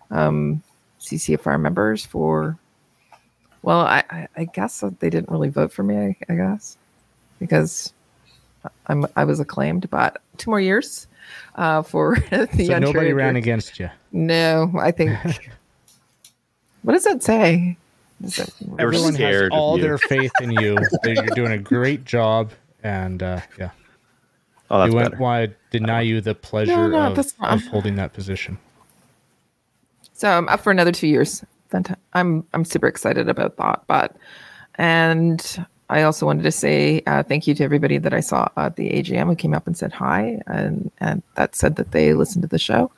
CCFR members for, well, I guess they didn't really vote for me, I guess, because I was acclaimed, but 2 more years for the So Ontario nobody ran group. against you. No, I think. What does that say? Everyone has scared of all you. their faith in you. You're doing a great job, and yeah, Oh, that's we wouldn't better. want to deny you the pleasure No, that's not. of holding that position. So I'm up for another 2 years. I'm super excited about that. And I also wanted to say thank you to everybody that I saw at the AGM who came up and said hi, and that said that they listened to the show.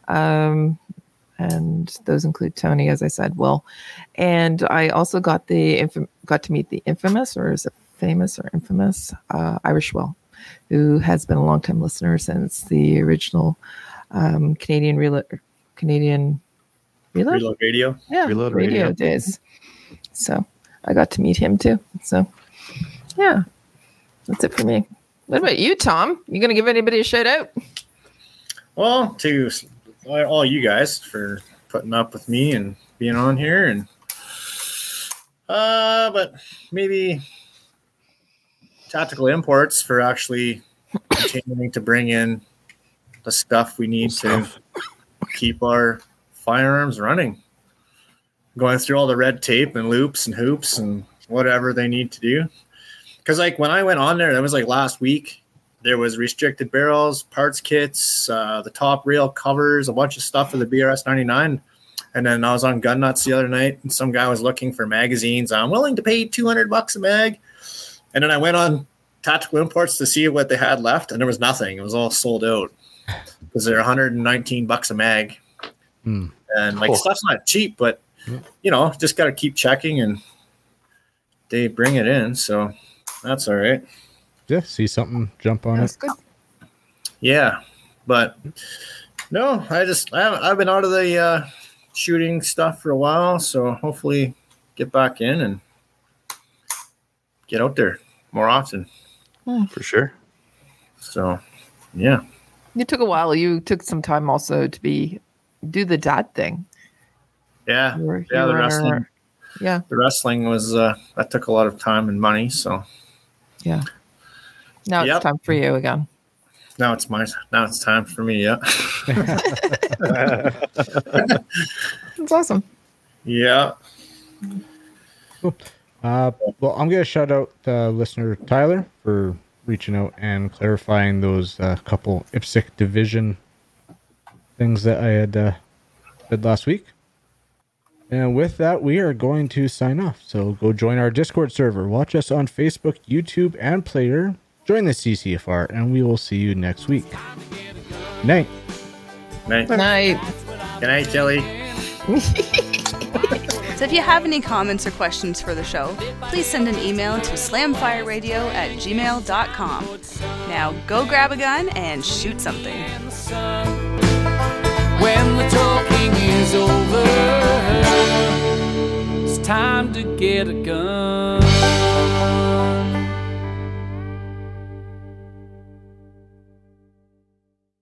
And those include Tony, as I said, Will, and I also got to meet the infamous, or is it famous or infamous, Irish Will, who has been a longtime listener since the original Canadian Reload Radio. Yeah, Reload radio Radio. days. So I got to meet him too. So yeah, that's it for me. What about you, Tom? You gonna give anybody a shout out? Well, to all you guys for putting up with me and being on here, and but maybe Tactical Imports for actually continuing to bring in the stuff we need to keep our firearms running. Going through all the red tape and loops and hoops and whatever they need to do. Because like when I went on there, that was like last week. There was restricted barrels, parts kits, the top rail covers, a bunch of stuff for the BRS 99. And then I was on Gun Nuts the other night, and some guy was looking for magazines. I'm willing to pay $200 a mag. And then I went on Tactical Imports to see what they had left, and there was nothing. It was all sold out because they're $119 a mag. And like stuff's not cheap, but you know, just got to keep checking, and they bring it in, so that's all right. Yeah, see something, jump on That's it. good. Yeah, but no, I've been out of the shooting stuff for a while, so hopefully get back in and get out there more often. For sure. So, yeah. You took a while. You took some time also to do the dad thing. Yeah. You The were- wrestling. Yeah. The wrestling was that took a lot of time and money, so Yeah. Now Yep. it's time for you again. now it's time for me, yeah. That's awesome. Yeah. Well, I'm going to shout out listener Tyler for reaching out and clarifying those couple IPSC division things that I had said last week. And with that, we are going to sign off. So go join our Discord server. Watch us on Facebook, YouTube, and Player. Join the CCFR, and we will see you next week. Good night. Night. Good night. Good night, Kelly. So if you have any comments or questions for the show, please send an email to slamfireradio@gmail.com. Now go grab a gun and shoot something. When the talking is over, it's time to get a gun.